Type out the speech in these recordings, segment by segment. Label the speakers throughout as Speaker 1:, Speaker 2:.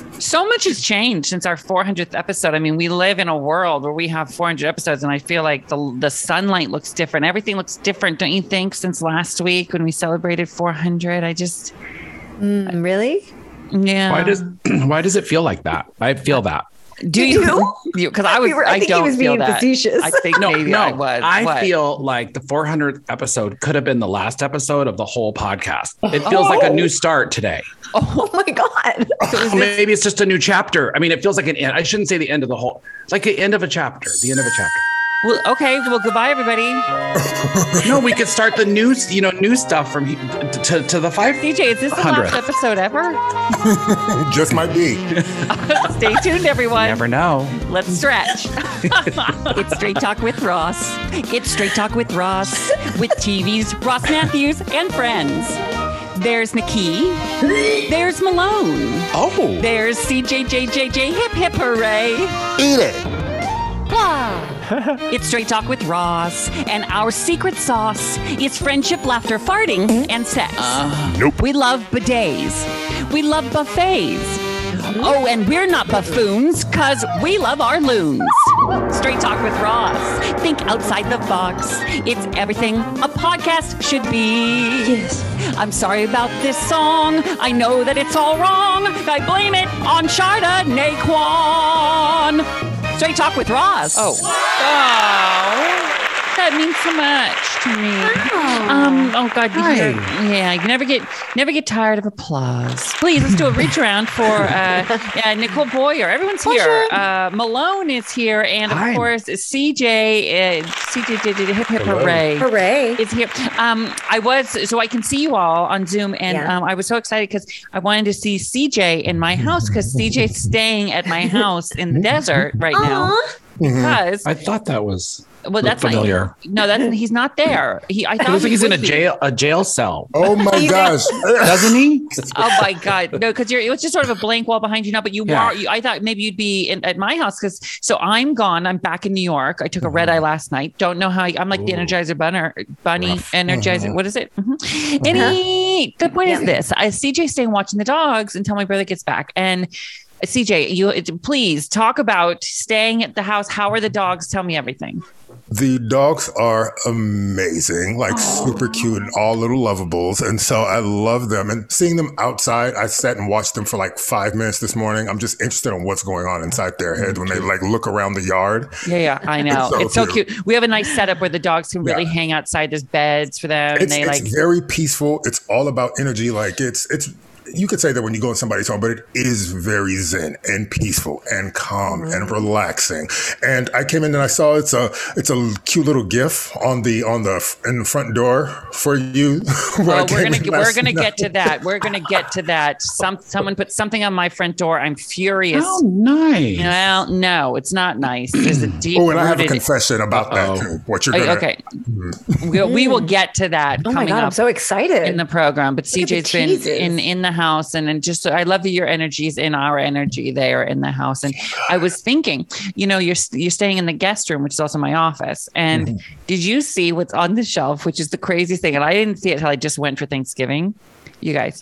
Speaker 1: So much has changed since our 400th episode. I mean, we live in a world where we have 400 episodes, and I feel like the sunlight looks different. Everything looks different, don't you think, since last week when we celebrated 400? I just...
Speaker 2: Really?
Speaker 1: Yeah.
Speaker 3: Why does it feel like that? I feel that.
Speaker 1: Do you? Because I think
Speaker 2: he
Speaker 1: don't
Speaker 2: was
Speaker 1: feel
Speaker 2: being
Speaker 1: that.
Speaker 2: facetious.
Speaker 1: I think maybe I was.
Speaker 3: I feel like the 400th episode could have been the last episode of the whole podcast. It feels like a new start today.
Speaker 2: Oh my God.
Speaker 3: So maybe it's just a new chapter. I mean, it feels like an end. I shouldn't say the end of the whole, like the end of a chapter, the end of a chapter.
Speaker 1: Well, okay. Well, goodbye, everybody.
Speaker 3: No, we could start the new stuff from to the 500.
Speaker 1: CJ, is this the last episode ever?
Speaker 4: Just might be.
Speaker 1: Stay tuned, everyone.
Speaker 3: You never know.
Speaker 1: Let's stretch. It's Straight Talk with Ross. It's Straight Talk with Ross with TV's Ross Matthews and friends. There's Nikki. There's Malone.
Speaker 3: Oh.
Speaker 1: There's CJJJJ. Hip hip hooray.
Speaker 4: Eat it.
Speaker 1: It's Straight Talk with Ross, and our secret sauce is friendship, laughter, farting, and sex.
Speaker 4: Nope.
Speaker 1: We love bidets. We love buffets. Oh, and we're not buffoons, because we love our loons. Straight Talk with Ross. Think outside the box. It's everything a podcast should be.
Speaker 2: Yes.
Speaker 1: I'm sorry about this song. I know that it's all wrong. I blame it on Sharda Naquan. Straight Talk with Ross. Oh, that means so much to me. Oh God, you never get tired of applause. Please, let's do a reach around for Nicole Boyer. Everyone's here. Malone is here, and of course CJ. CJ did hip hip hooray is here. So I can see you all on Zoom, and I was so excited because I wanted to see CJ in my house because CJ's staying at my house in the desert right now. Because
Speaker 3: I thought that was
Speaker 1: that's
Speaker 3: familiar.
Speaker 1: He's not there. I thought
Speaker 3: it looks like he's in a jail cell.
Speaker 4: Oh my gosh.
Speaker 3: Doesn't he?
Speaker 1: Oh my God. No, because it was just sort of a blank wall behind you now, but I thought maybe you'd be at my house so I'm gone. I'm back in New York. I took a red eye last night. Don't know how I'm like the Energizer bunny Energizer. What is it? The point is this. CJ staying watching the dogs until my brother gets back. And CJ, please talk about staying at the house. How are the dogs? Tell me everything.
Speaker 4: The dogs are amazing, like super cute and all little lovables. And so I love them. And seeing them outside, I sat and watched them for like 5 minutes this morning. I'm just interested in what's going on inside their head when they like look around the yard.
Speaker 1: Yeah, I know. It's so cute. We have a nice setup where the dogs can really hang outside. There's beds for them.
Speaker 4: It's very peaceful. It's all about energy. Like it's you could say that when you go in somebody's home, but it is very zen and peaceful and calm and relaxing. And I came in and I saw it's a cute little GIF in the front door for you.
Speaker 1: We're gonna get to that. We're gonna get to that. Someone put something on my front door. I'm furious.
Speaker 3: Oh, nice.
Speaker 1: Well, no, it's not nice. There's a deep.
Speaker 4: Oh, and I have a confession about that too. What you're gonna?
Speaker 1: Okay, we will get to that.
Speaker 2: Oh my God, I'm so excited
Speaker 1: in the program. But CJ's been in the house, and just I love that your energy is in our energy there in the house. And I was thinking, you're staying in the guest room, which is also my office. And did you see what's on the shelf, which is the craziest thing? And I didn't see it until I just went for Thanksgiving. You guys,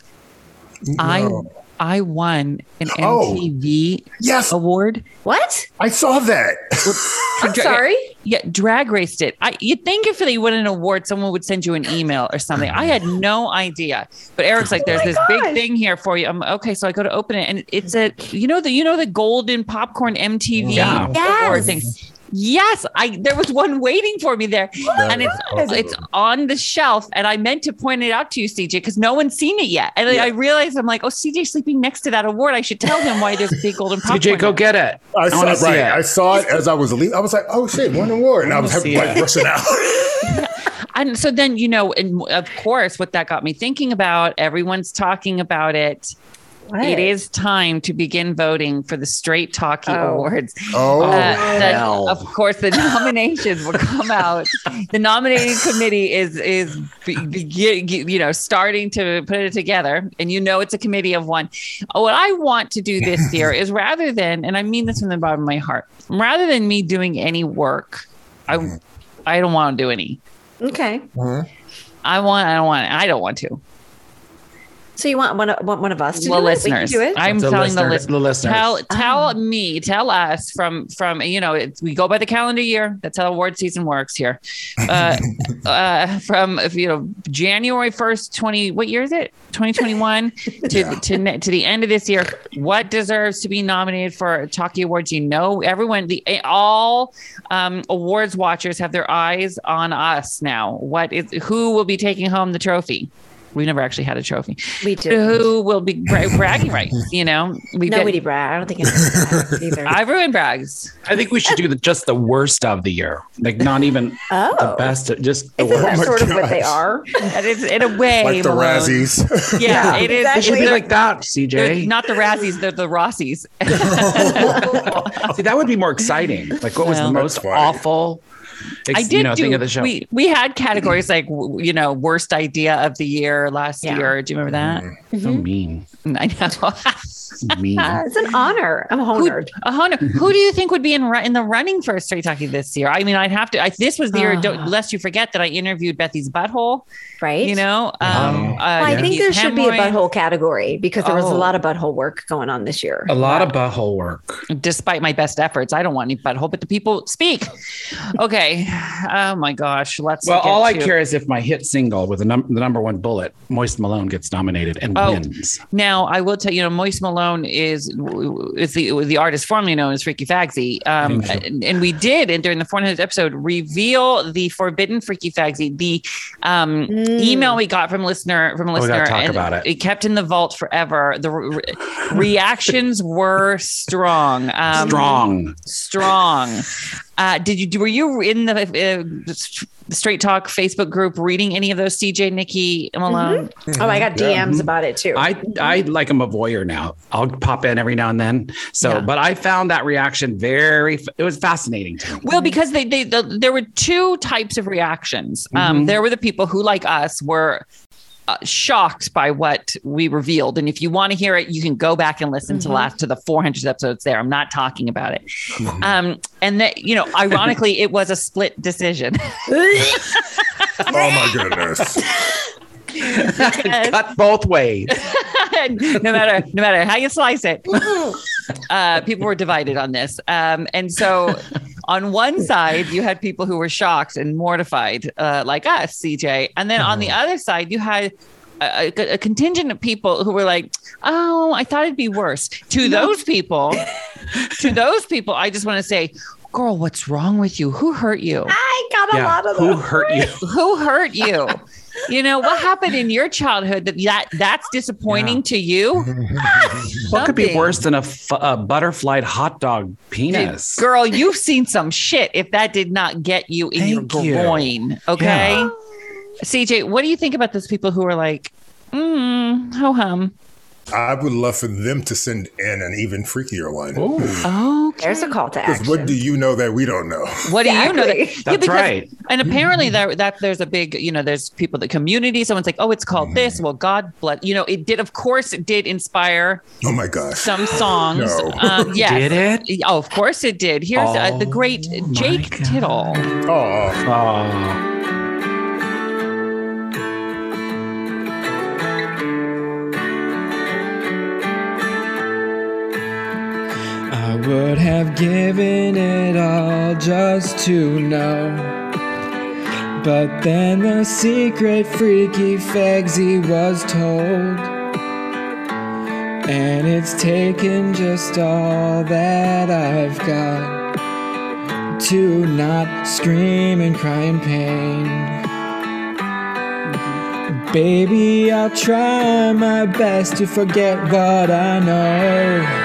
Speaker 1: no. I won an MTV award.
Speaker 2: What?
Speaker 4: I saw that.
Speaker 2: I'm sorry.
Speaker 1: Yeah, drag raced it. You'd think if they win an award, someone would send you an email or something. I had no idea. But Eric's like, "There's this big thing here for you." I'm okay, so I go to open it, and it's the golden popcorn MTV award thing. Yes, there was one waiting for me there, and it's on the shelf. And I meant to point it out to you, CJ, because no one's seen it yet. And I realized I'm like, CJ's sleeping next to that award. I should tell him why there's a big golden popcorn.
Speaker 3: CJ, go get it.
Speaker 4: I saw it as I was leaving. I was like, oh shit, won an award, and I was like rushing out.
Speaker 1: And so then, and of course, what that got me thinking about, everyone's talking about it. What? It is time to begin voting for the Straight Talkie Awards. Of course, the nominations will come out. The nominating committee is starting to put it together, and it's a committee of one. What I want to do this year is rather than, and I mean this from the bottom of my heart, rather than me doing any work, I don't want to do any.
Speaker 2: Okay.
Speaker 1: I don't want to.
Speaker 2: So you want one of us to
Speaker 1: Well,
Speaker 2: do
Speaker 1: listeners,
Speaker 2: it? We can do it.
Speaker 1: I'm
Speaker 3: The
Speaker 1: telling
Speaker 3: listeners.
Speaker 1: tell us from we go by the calendar year. That's how award season works here. From January 1st, what year is it? 2021 to the end of this year. What deserves to be nominated for Talkie Awards? Everyone, all awards watchers have their eyes on us now. Who will be taking home the trophy? We never actually had a trophy.
Speaker 2: We do.
Speaker 1: Who will be bragging rights?
Speaker 2: Nobody brag. I don't think anyone brags either.
Speaker 1: Everyone brags.
Speaker 3: I think we should do just the worst of the year. Like not even the best, just the
Speaker 2: Isn't
Speaker 3: worst.
Speaker 2: that sort of what they are?
Speaker 1: And it's in a way.
Speaker 4: Like the
Speaker 1: Malone.
Speaker 4: Razzies.
Speaker 1: Yeah, it is.
Speaker 3: It should be
Speaker 1: They're-
Speaker 3: like that,
Speaker 1: they're
Speaker 3: CJ.
Speaker 1: not the Razzies, they're the Rossies.
Speaker 3: See, that would be more exciting. Like what was
Speaker 1: Well,
Speaker 3: the most
Speaker 4: That's funny.
Speaker 3: awful
Speaker 1: I did
Speaker 3: thing of the show?
Speaker 1: We had categories like worst idea of the year last year. Do you remember that?
Speaker 3: So mean.
Speaker 1: I know.
Speaker 3: Mean.
Speaker 2: It's an honor. I'm honored.
Speaker 1: Who do you think would be in the running for Straight Talkie this year? I mean, I'd have to. This was the year. Lest you forget that I interviewed Bethy's butthole.
Speaker 2: Right. I think there should be a butthole category because there was a lot of butthole work going on this year.
Speaker 3: A lot of butthole work.
Speaker 1: Despite my best efforts, I don't want any butthole, but the people speak. Okay. Oh my gosh.
Speaker 3: All I care is if my hit single with the number one bullet, Moist Malone, gets nominated and wins.
Speaker 1: Now I will tell you, Moist Malone is the artist formerly known as Freaky Fagsy, and we did, and during the 400th episode, reveal the forbidden Freaky Fagsy, the email we got from a listener,
Speaker 3: talk about it.
Speaker 1: It kept in the vault forever. The reactions were strong. Strong. Were you in the Straight Talk Facebook group reading any of those, CJ, Nikki, Malone?
Speaker 2: Mm-hmm. Oh, I got DMs about it too.
Speaker 3: I like I'm a voyeur now. I'll pop in every now and then. But I found that reaction it was fascinating to me.
Speaker 1: Well, because there were two types of reactions. There were the people who, like us, were shocked by what we revealed. And if you want to hear it, you can go back and listen to the 400 episodes there. I'm not talking about it. And that, ironically, it was a split decision.
Speaker 4: Oh my goodness.
Speaker 3: Cut both ways.
Speaker 1: no matter how you slice it. People were divided on this. And so on one side, you had people who were shocked and mortified, like us, CJ. And then on the other side, you had a contingent of people who were like, oh, I thought it'd be worse. To those people, I just want to say, girl, what's wrong with you? Who hurt you?
Speaker 2: I got a lot of
Speaker 3: Who
Speaker 2: them.
Speaker 3: hurt you?
Speaker 1: Who hurt you? What happened in your childhood that's disappointing to you?
Speaker 3: What could be worse than a butterfly hot dog penis?
Speaker 1: Girl, you've seen some shit if that did not get you in your groin. Okay.
Speaker 3: Yeah.
Speaker 1: CJ, what do you think about those people who are like, ho hum?
Speaker 4: I would love for them to send in an even freakier one.
Speaker 1: Oh,
Speaker 2: there's a call to action.
Speaker 4: What do you know that we don't know?
Speaker 1: What do you know?
Speaker 3: That's right.
Speaker 1: And apparently there's a big, there's people, the community, someone's like, oh, it's called this. Well, God bless, it did inspire.
Speaker 4: Oh my gosh.
Speaker 1: Some songs.
Speaker 4: No.
Speaker 1: Yes.
Speaker 3: Did it?
Speaker 1: Oh, of course it did. Here's the great Jake Tittle.
Speaker 4: Oh.
Speaker 5: I would have given it all just to know. But then the secret Freaky Fagsy was told. And it's taken just all that I've got to not scream and cry in pain. Baby, I'll try my best to forget what I know.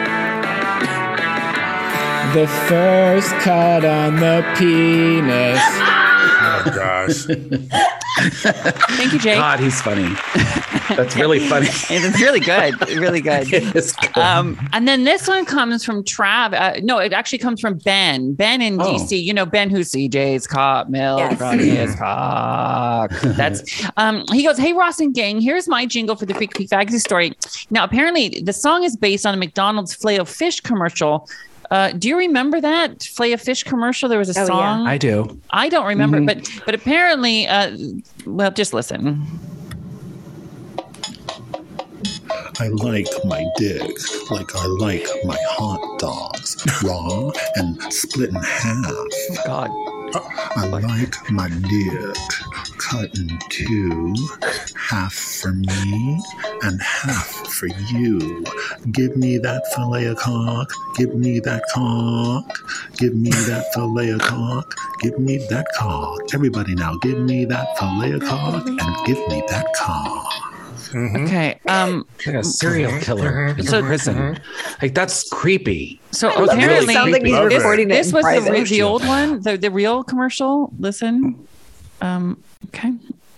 Speaker 5: The first cut on the penis.
Speaker 4: Oh gosh.
Speaker 1: Thank you, Jake.
Speaker 3: God, he's funny. That's really funny.
Speaker 1: It's really good. Really good.
Speaker 3: It's good.
Speaker 1: And then this one comes from Trav. No, it actually comes from Ben. Ben in DC. Ben, who's CJ's cop milk from his cock. That's he goes, hey Ross and gang, here's my jingle for the Freaky Fagsy story. Now, apparently the song is based on a McDonald's Filet-O-Fish commercial. Do you remember that Filet-O-Fish commercial? There was a song.
Speaker 3: I do.
Speaker 1: I don't remember, but apparently, well, just listen.
Speaker 6: I like my dick like I like my hot dogs, raw and split in half.
Speaker 1: Oh, God.
Speaker 6: I like my dick cut in two, half for me and half for you. Give me that fillet of cock, give me that cock, give me that fillet of cock, give me that cock. Everybody now, give me that fillet of cock and give me that cock.
Speaker 3: Mm-hmm.
Speaker 1: Okay.
Speaker 3: Like a serial killer in prison. Like, that's creepy.
Speaker 1: So apparently,
Speaker 2: sounds like he's recording
Speaker 1: this was
Speaker 2: private.
Speaker 1: the old one, the real commercial. Listen. Okay.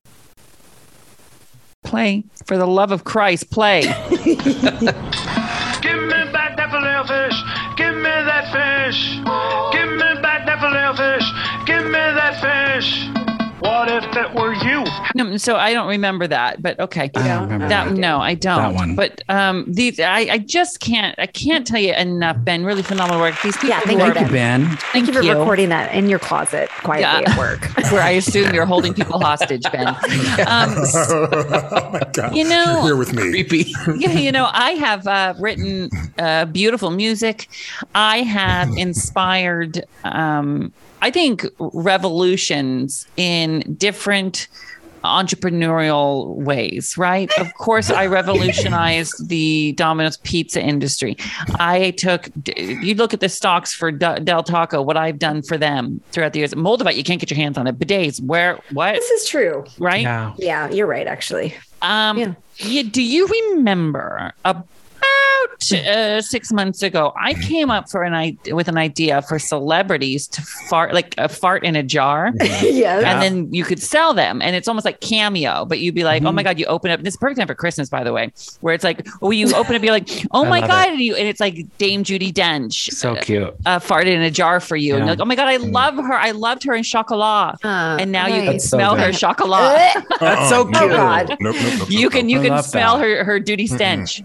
Speaker 1: Play. For the love of Christ, play.
Speaker 7: Give me back that filet of fish. Give me that fish. Give me back that filet of fish. Give me that fish. What if it were you?
Speaker 1: No, so I don't remember that, but okay.
Speaker 3: I don't remember
Speaker 1: that. No, I don't.
Speaker 3: That one.
Speaker 1: But these, I just can't. I can't tell you enough, Ben. Really phenomenal work. These people.
Speaker 3: Thank you, Ben.
Speaker 2: Thank you for recording that in your closet quietly at work,
Speaker 1: where I assume you're holding people hostage, Ben.
Speaker 4: Oh my God!
Speaker 1: You know,
Speaker 4: you're here with me.
Speaker 3: Creepy.
Speaker 1: Yeah, you know, I have written beautiful music. I have inspired. I think revolutions in different entrepreneurial ways, right? Of course, I revolutionized the Domino's pizza industry. You look at the stocks for Del Taco, what I've done for them throughout the years. Moldavite, you can't get your hands on it. Bidets, what?
Speaker 2: This is true.
Speaker 1: Right?
Speaker 2: Yeah, you're right, actually.
Speaker 1: Do you remember about 6 months ago, I came up with an idea for celebrities to fart, like a fart in a jar.
Speaker 2: Yes.
Speaker 1: And then you could sell them. And it's almost like Cameo, but you'd be like, oh my God, you open up. And it's a perfect time for Christmas, by the way, where it's like, you open up, you're like, oh my God. And it's like Dame Judi Dench.
Speaker 3: So cute.
Speaker 1: Farted in a jar for you. And you're like, oh my God, I love her. I loved her in Chocolat. And now you can smell her Chocolat.
Speaker 3: That's so cute.
Speaker 2: Oh God.
Speaker 4: Nope,
Speaker 1: You can smell her duty stench.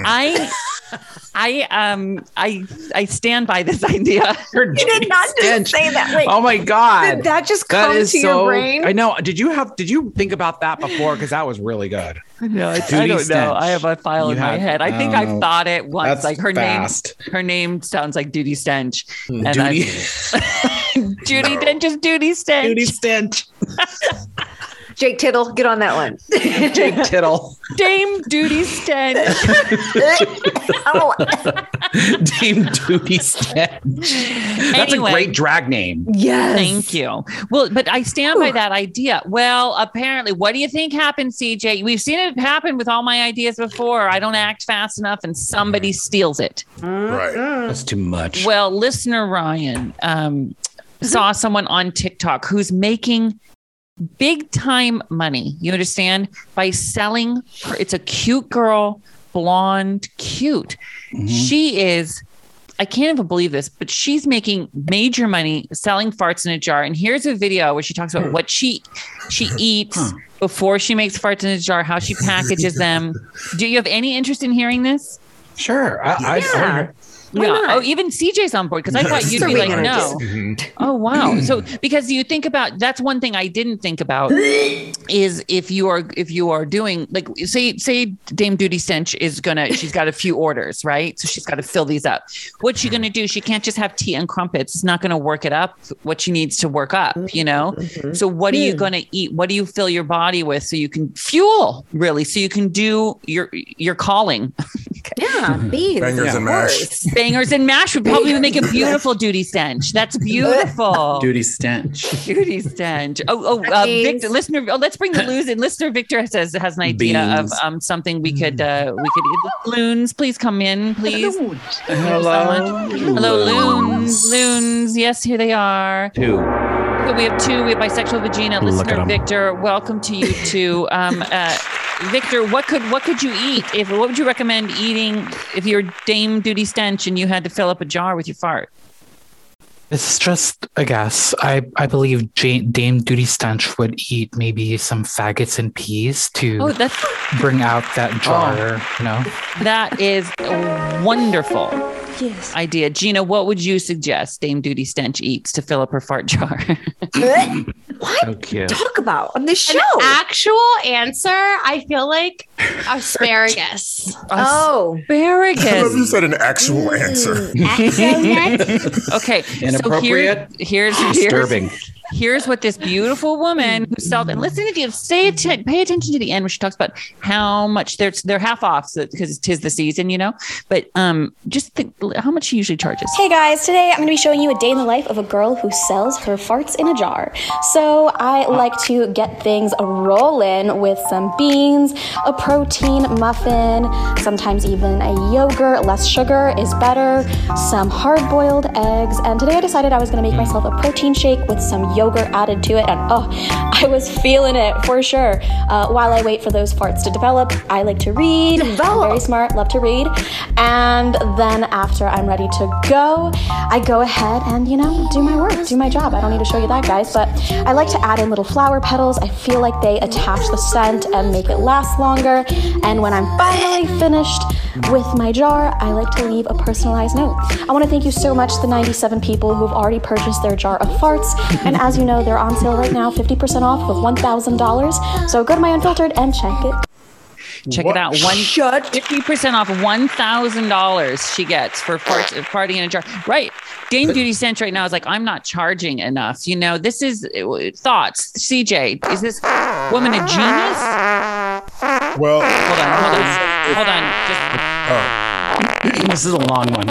Speaker 1: I stand by this idea.
Speaker 2: You did not just say that. Wait,
Speaker 3: oh my God.
Speaker 2: Did that just come to your brain?
Speaker 3: I know. Did you think about that before? Because that was really good.
Speaker 1: No, I don't know. I have a file in my head. I think I've thought it once. Like her name sounds like Duty Stench. And
Speaker 3: Duty.
Speaker 1: Judy Dench is Duty Stench.
Speaker 3: Duty Stench.
Speaker 2: Jake Tittle, get on that one.
Speaker 3: Jake Tittle.
Speaker 1: Dame Duty Stench.
Speaker 3: Dame Duty Stench. That's a great drag name.
Speaker 2: Yes.
Speaker 1: Thank you. Well, but I stand by that idea. Well, apparently, what do you think happened, CJ? We've seen it happen with all my ideas before. I don't act fast enough and somebody steals it.
Speaker 4: Right.
Speaker 3: That's too much.
Speaker 1: Well, listener Ryan saw someone on TikTok who's making big time money, you understand, by selling her. It's a cute girl, blonde, cute. Mm-hmm. She is, I can't even believe this, but she's making major money selling farts in a jar. And here's a video where she talks about what she eats before she makes farts in a jar, how she packages them. Do you have any interest in hearing this?
Speaker 3: Sure.
Speaker 1: Oh, even CJ's on board because I thought you'd be like, no. Oh, wow. So because you think about, that's one thing I didn't think about is if you are doing like, say Dame Duty Stench she's got a few orders, right? So she's got to fill these up. What's she going to do? She can't just have tea and crumpets. It's not going to work it up. What she needs to work up, you know? Mm-hmm. So what are you going to eat? What do you fill your body with so you can fuel really? So you can do your calling.
Speaker 2: Yeah. Beans.
Speaker 4: Bangers and mash.
Speaker 1: Bangers and mash would probably make a beautiful Duty Stench. That's beautiful.
Speaker 3: Duty Stench.
Speaker 1: Duty Stench. Victor, listener. Let's bring the loons in. Listener Victor has an idea of something we could eat. Loons, please come in, please.
Speaker 3: Hello.
Speaker 1: Hello, loons. Yes, here they are.
Speaker 3: Two.
Speaker 1: So we have two. We have bisexual vagina. Listener Victor, welcome to you too. Victor, what could you eat? What would you recommend eating if you're Dame Duty Stench and you had to fill up a jar with your fart?
Speaker 5: It's just a guess. I believe Dame Duty Stench would eat maybe some faggots and peas to bring out that jar, you know?
Speaker 1: That is wonderful.
Speaker 2: Yes.
Speaker 1: idea. Gina, what would you suggest Dame Duty Stench eats to fill up her fart jar?
Speaker 2: What?
Speaker 3: So cute.
Speaker 2: Talk about on this show?
Speaker 8: An actual answer, I feel like asparagus.
Speaker 1: Asparagus.
Speaker 4: I love you said an actual answer.
Speaker 1: Okay.
Speaker 3: Inappropriate.
Speaker 1: So here's
Speaker 3: disturbing.
Speaker 1: Here's what this beautiful woman who sells, and listen to you, pay attention to the end where she talks about how much they're half off because tis the season, you know. But just think how much she usually charges.
Speaker 9: Hey guys, today I'm going to be showing you a day in the life of a girl who sells her farts in a jar. So I like to get things rolling with some beans, a protein muffin, sometimes even a yogurt. Less sugar is better. Some hard-boiled eggs, and today I decided I was going to make myself a protein shake with some yogurt added to it, and I was feeling it for sure. While I wait for those farts to develop, I like to read. I'm very smart, love to read. And then after I'm ready to go, I go ahead and, do my work, do my job. I don't need to show you that, guys, but I like to add in little flower petals. I feel like they attach the scent and make it last longer. And when I'm finally finished with my jar, I like to leave a personalized note. I want to thank you so much to the 97 people who've already purchased their jar of farts. And as you know, they're on sale right now, 50% off with $1,000. So go to my Unfiltered and check it.
Speaker 1: Check it out. 50% off $1,000 she gets for farting in a jar. Right. Dame Duty Stench right now is like, I'm not charging enough. This is thoughts. CJ, is this woman a genius?
Speaker 4: Well,
Speaker 1: hold on.
Speaker 3: This is a long one.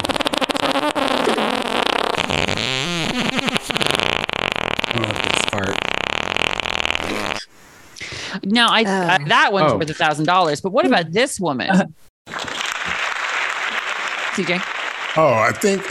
Speaker 1: No, that one's worth $1,000. But what about this woman, CJ?
Speaker 4: I think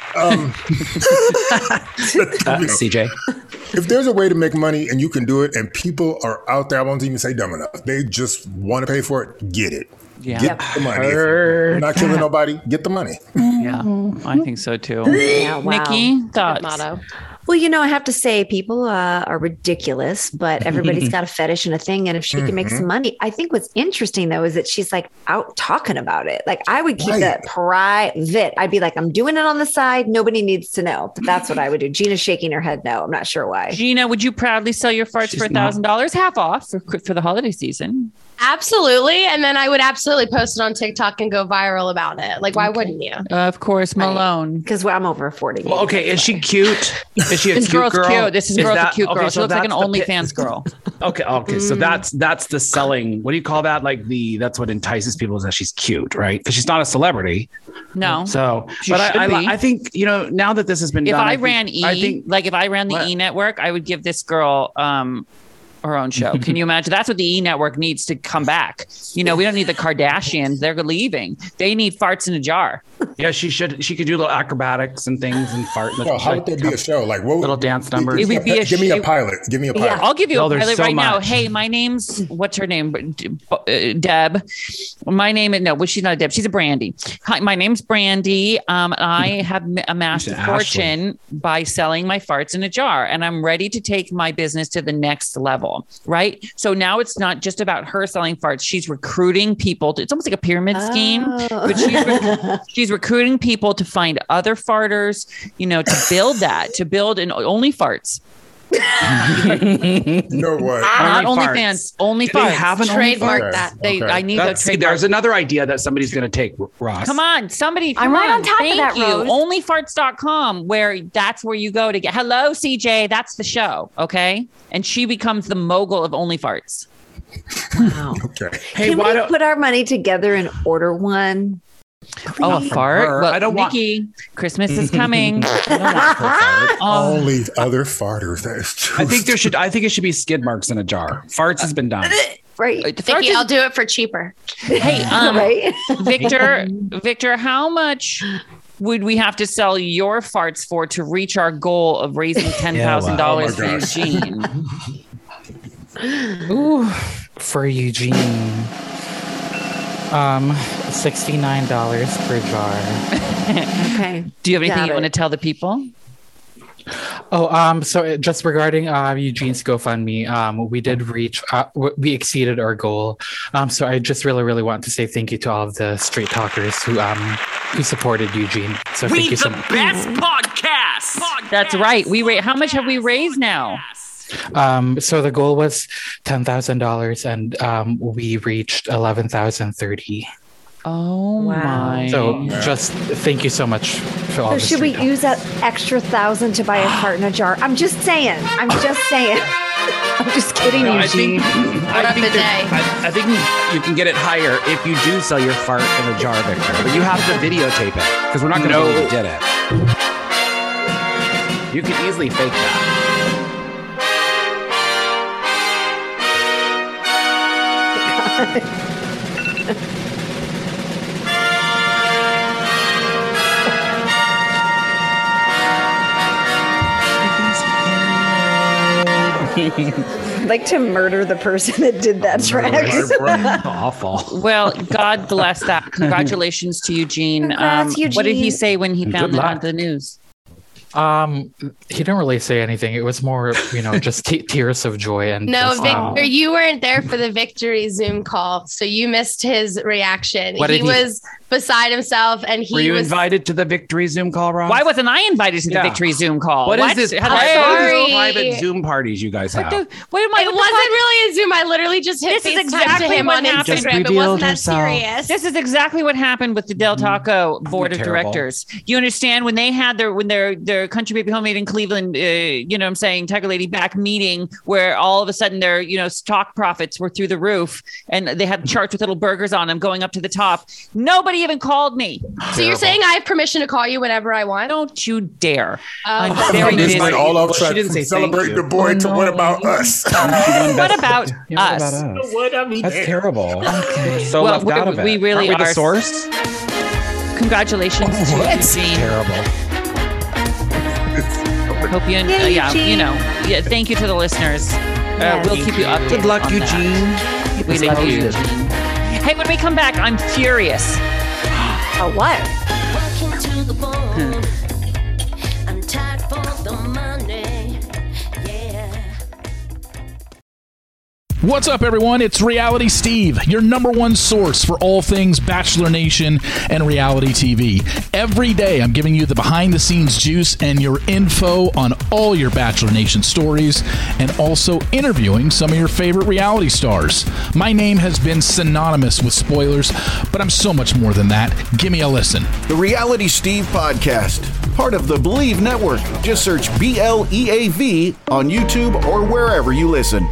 Speaker 3: CJ.
Speaker 4: If there's a way to make money and you can do it, and people are out there, I won't even say dumb enough. They just want to pay for it. Get it.
Speaker 1: Yeah.
Speaker 4: Get the money. If you're not killing nobody, get the money.
Speaker 1: Yeah, I think so too.
Speaker 2: Yeah, wow.
Speaker 1: Nikki, thoughts?
Speaker 8: Motto.
Speaker 2: Well, I have to say people are ridiculous, but everybody's got a fetish and a thing. And if she can make some money, I think what's interesting, though, is that she's like out talking about it. Like I would keep that private. I'd be like, I'm doing it on the side. Nobody needs to know. But that's what I would do. Gina's shaking her head no. I'm not sure why.
Speaker 1: Gina, would you proudly sell your farts for $1,000, half off for the holiday season?
Speaker 8: Absolutely. And then I would absolutely post it on TikTok and go viral about it. Like, why wouldn't you?
Speaker 1: Of course, Malone.
Speaker 2: Because I'm over 40.
Speaker 3: Well, okay. Is she cute? Is she a
Speaker 1: this
Speaker 3: cute
Speaker 1: girl's
Speaker 3: girl?
Speaker 1: Cute. This girl's a cute girl.
Speaker 3: Okay,
Speaker 1: she looks like an OnlyFans girl.
Speaker 3: Okay. So that's the selling. What do you call that? Like that's what entices people is that she's cute, right? Because she's not a celebrity.
Speaker 1: No.
Speaker 3: So, but I think, now that this has been done.
Speaker 1: If I ran the E Network, I would give this girl, her own show. Can you imagine? That's what the E Network needs to come back. We don't need the Kardashians. They're leaving. They need farts in a jar.
Speaker 3: Yeah, she could do little acrobatics and things and fart.
Speaker 4: How would there be a show? Like what
Speaker 3: little dance numbers?
Speaker 4: It would be give me a pilot.
Speaker 1: Yeah, I'll give you a pilot right now. Hey, my name's what's her name? Deb. My name is she's not a Deb. She's a Brandy. Hi, my name's Brandy. I have amassed a fortune by selling my farts in a jar, and I'm ready to take my business to the next level. Right. So now it's not just about her selling farts. She's recruiting people. It's almost like a pyramid scheme, but she's recruiting people to find other farters, to build an Only Farts.
Speaker 4: You know what?
Speaker 1: Not OnlyFans. Only farts.
Speaker 3: They have an
Speaker 8: trademark that.
Speaker 1: I need that trademark.
Speaker 3: There's another idea that somebody's going to take, Ross.
Speaker 1: Come on, somebody.
Speaker 2: I'm right on top of that, Rose.
Speaker 1: Onlyfarts.com, that's where you go to get. Hello, CJ. That's the show. Okay. And she becomes the mogul of OnlyFarts.
Speaker 2: Wow.
Speaker 4: Okay.
Speaker 3: Hey,
Speaker 2: Can we put our money together and order one? Please.
Speaker 1: A fart? Well,
Speaker 3: I don't
Speaker 1: Nikki, Christmas is coming.
Speaker 4: Only other farters. That is true.
Speaker 3: I think it should be skid marks in a jar. Farts has been done.
Speaker 2: Right.
Speaker 8: Nikki, I'll do it for cheaper.
Speaker 1: Hey,
Speaker 2: right?
Speaker 1: Victor, how much would we have to sell your farts for to reach our goal of raising $10,000 for Eugene?
Speaker 10: Ooh, for Eugene. $69 per jar.
Speaker 2: Okay.
Speaker 1: Do you have anything you want to tell the people?
Speaker 10: So just regarding Eugene's GoFundMe, we did reach, we exceeded our goal. So I just really want to say thank you to all of the straight talkers who supported Eugene. So thank you so much.
Speaker 1: Best podcast. That's right. How much have we raised now?
Speaker 10: So the goal was $10,000 and we reached 11,030.
Speaker 1: Oh my!
Speaker 10: So just thank you so much for all.
Speaker 2: So should we use that extra 1,000 to buy a fart in a jar? I'm just saying. I'm just kidding, Eugene.
Speaker 3: I think you can get it higher if you do sell your fart in a jar, Victor. But you have to videotape it because we're not going to know you did it. You can easily fake that.
Speaker 2: I'd like to murder the person that did that track.
Speaker 3: Awful.
Speaker 1: Well, God bless that. Congratulations to Eugene.
Speaker 2: Congrats, Eugene.
Speaker 1: What did he say when he found it on the news?
Speaker 10: He didn't really say anything. It was more, just tears of joy. And
Speaker 8: no, Victor, you weren't there for the victory Zoom call, so you missed his reaction. He was beside himself, and
Speaker 3: were you invited to the victory Zoom call, Rob?
Speaker 1: Why wasn't I invited to the victory Zoom call?
Speaker 3: What is this? Private Zoom parties you guys have?
Speaker 8: It wasn't really a Zoom. I literally just hit FaceTime to him on Instagram. It wasn't that serious.
Speaker 1: This is exactly what happened with the Del Taco board of directors. You understand when they had their Country Baby Homemade in Cleveland, Tiger Lady back meeting where all of a sudden their, stock profits were through the roof and they had charts with little burgers on them going up to the top. Nobody even called me.
Speaker 8: So you're saying I have permission to call you whenever I want?
Speaker 1: Don't you dare.
Speaker 4: I'm very busy. All off track from celebrate the boy to what about us?
Speaker 1: What about us?
Speaker 3: That's terrible.
Speaker 1: Okay.
Speaker 3: So left out of it.
Speaker 1: We really
Speaker 3: are.
Speaker 1: The
Speaker 3: source?
Speaker 1: Congratulations to Eugene.
Speaker 3: Terrible.
Speaker 1: Hope you, thank you to the listeners. We'll keep you updated.
Speaker 3: Good luck, Eugene.
Speaker 1: We love you, Eugene. Hey, when we come back, I'm furious.
Speaker 2: Oh, what?
Speaker 11: I'm tired for the money. Yeah.
Speaker 12: What's up, everyone? It's Reality Steve, your number one source for all things Bachelor Nation and reality TV. Every day, I'm giving you the behind-the-scenes juice and your info on all your Bachelor Nation stories, and also interviewing some of your favorite reality stars. My name has been synonymous with spoilers, but I'm so much more than that. Give me a listen.
Speaker 13: The Reality Steve Podcast, part of the Believe Network. Just search BLEAV on YouTube or wherever you listen.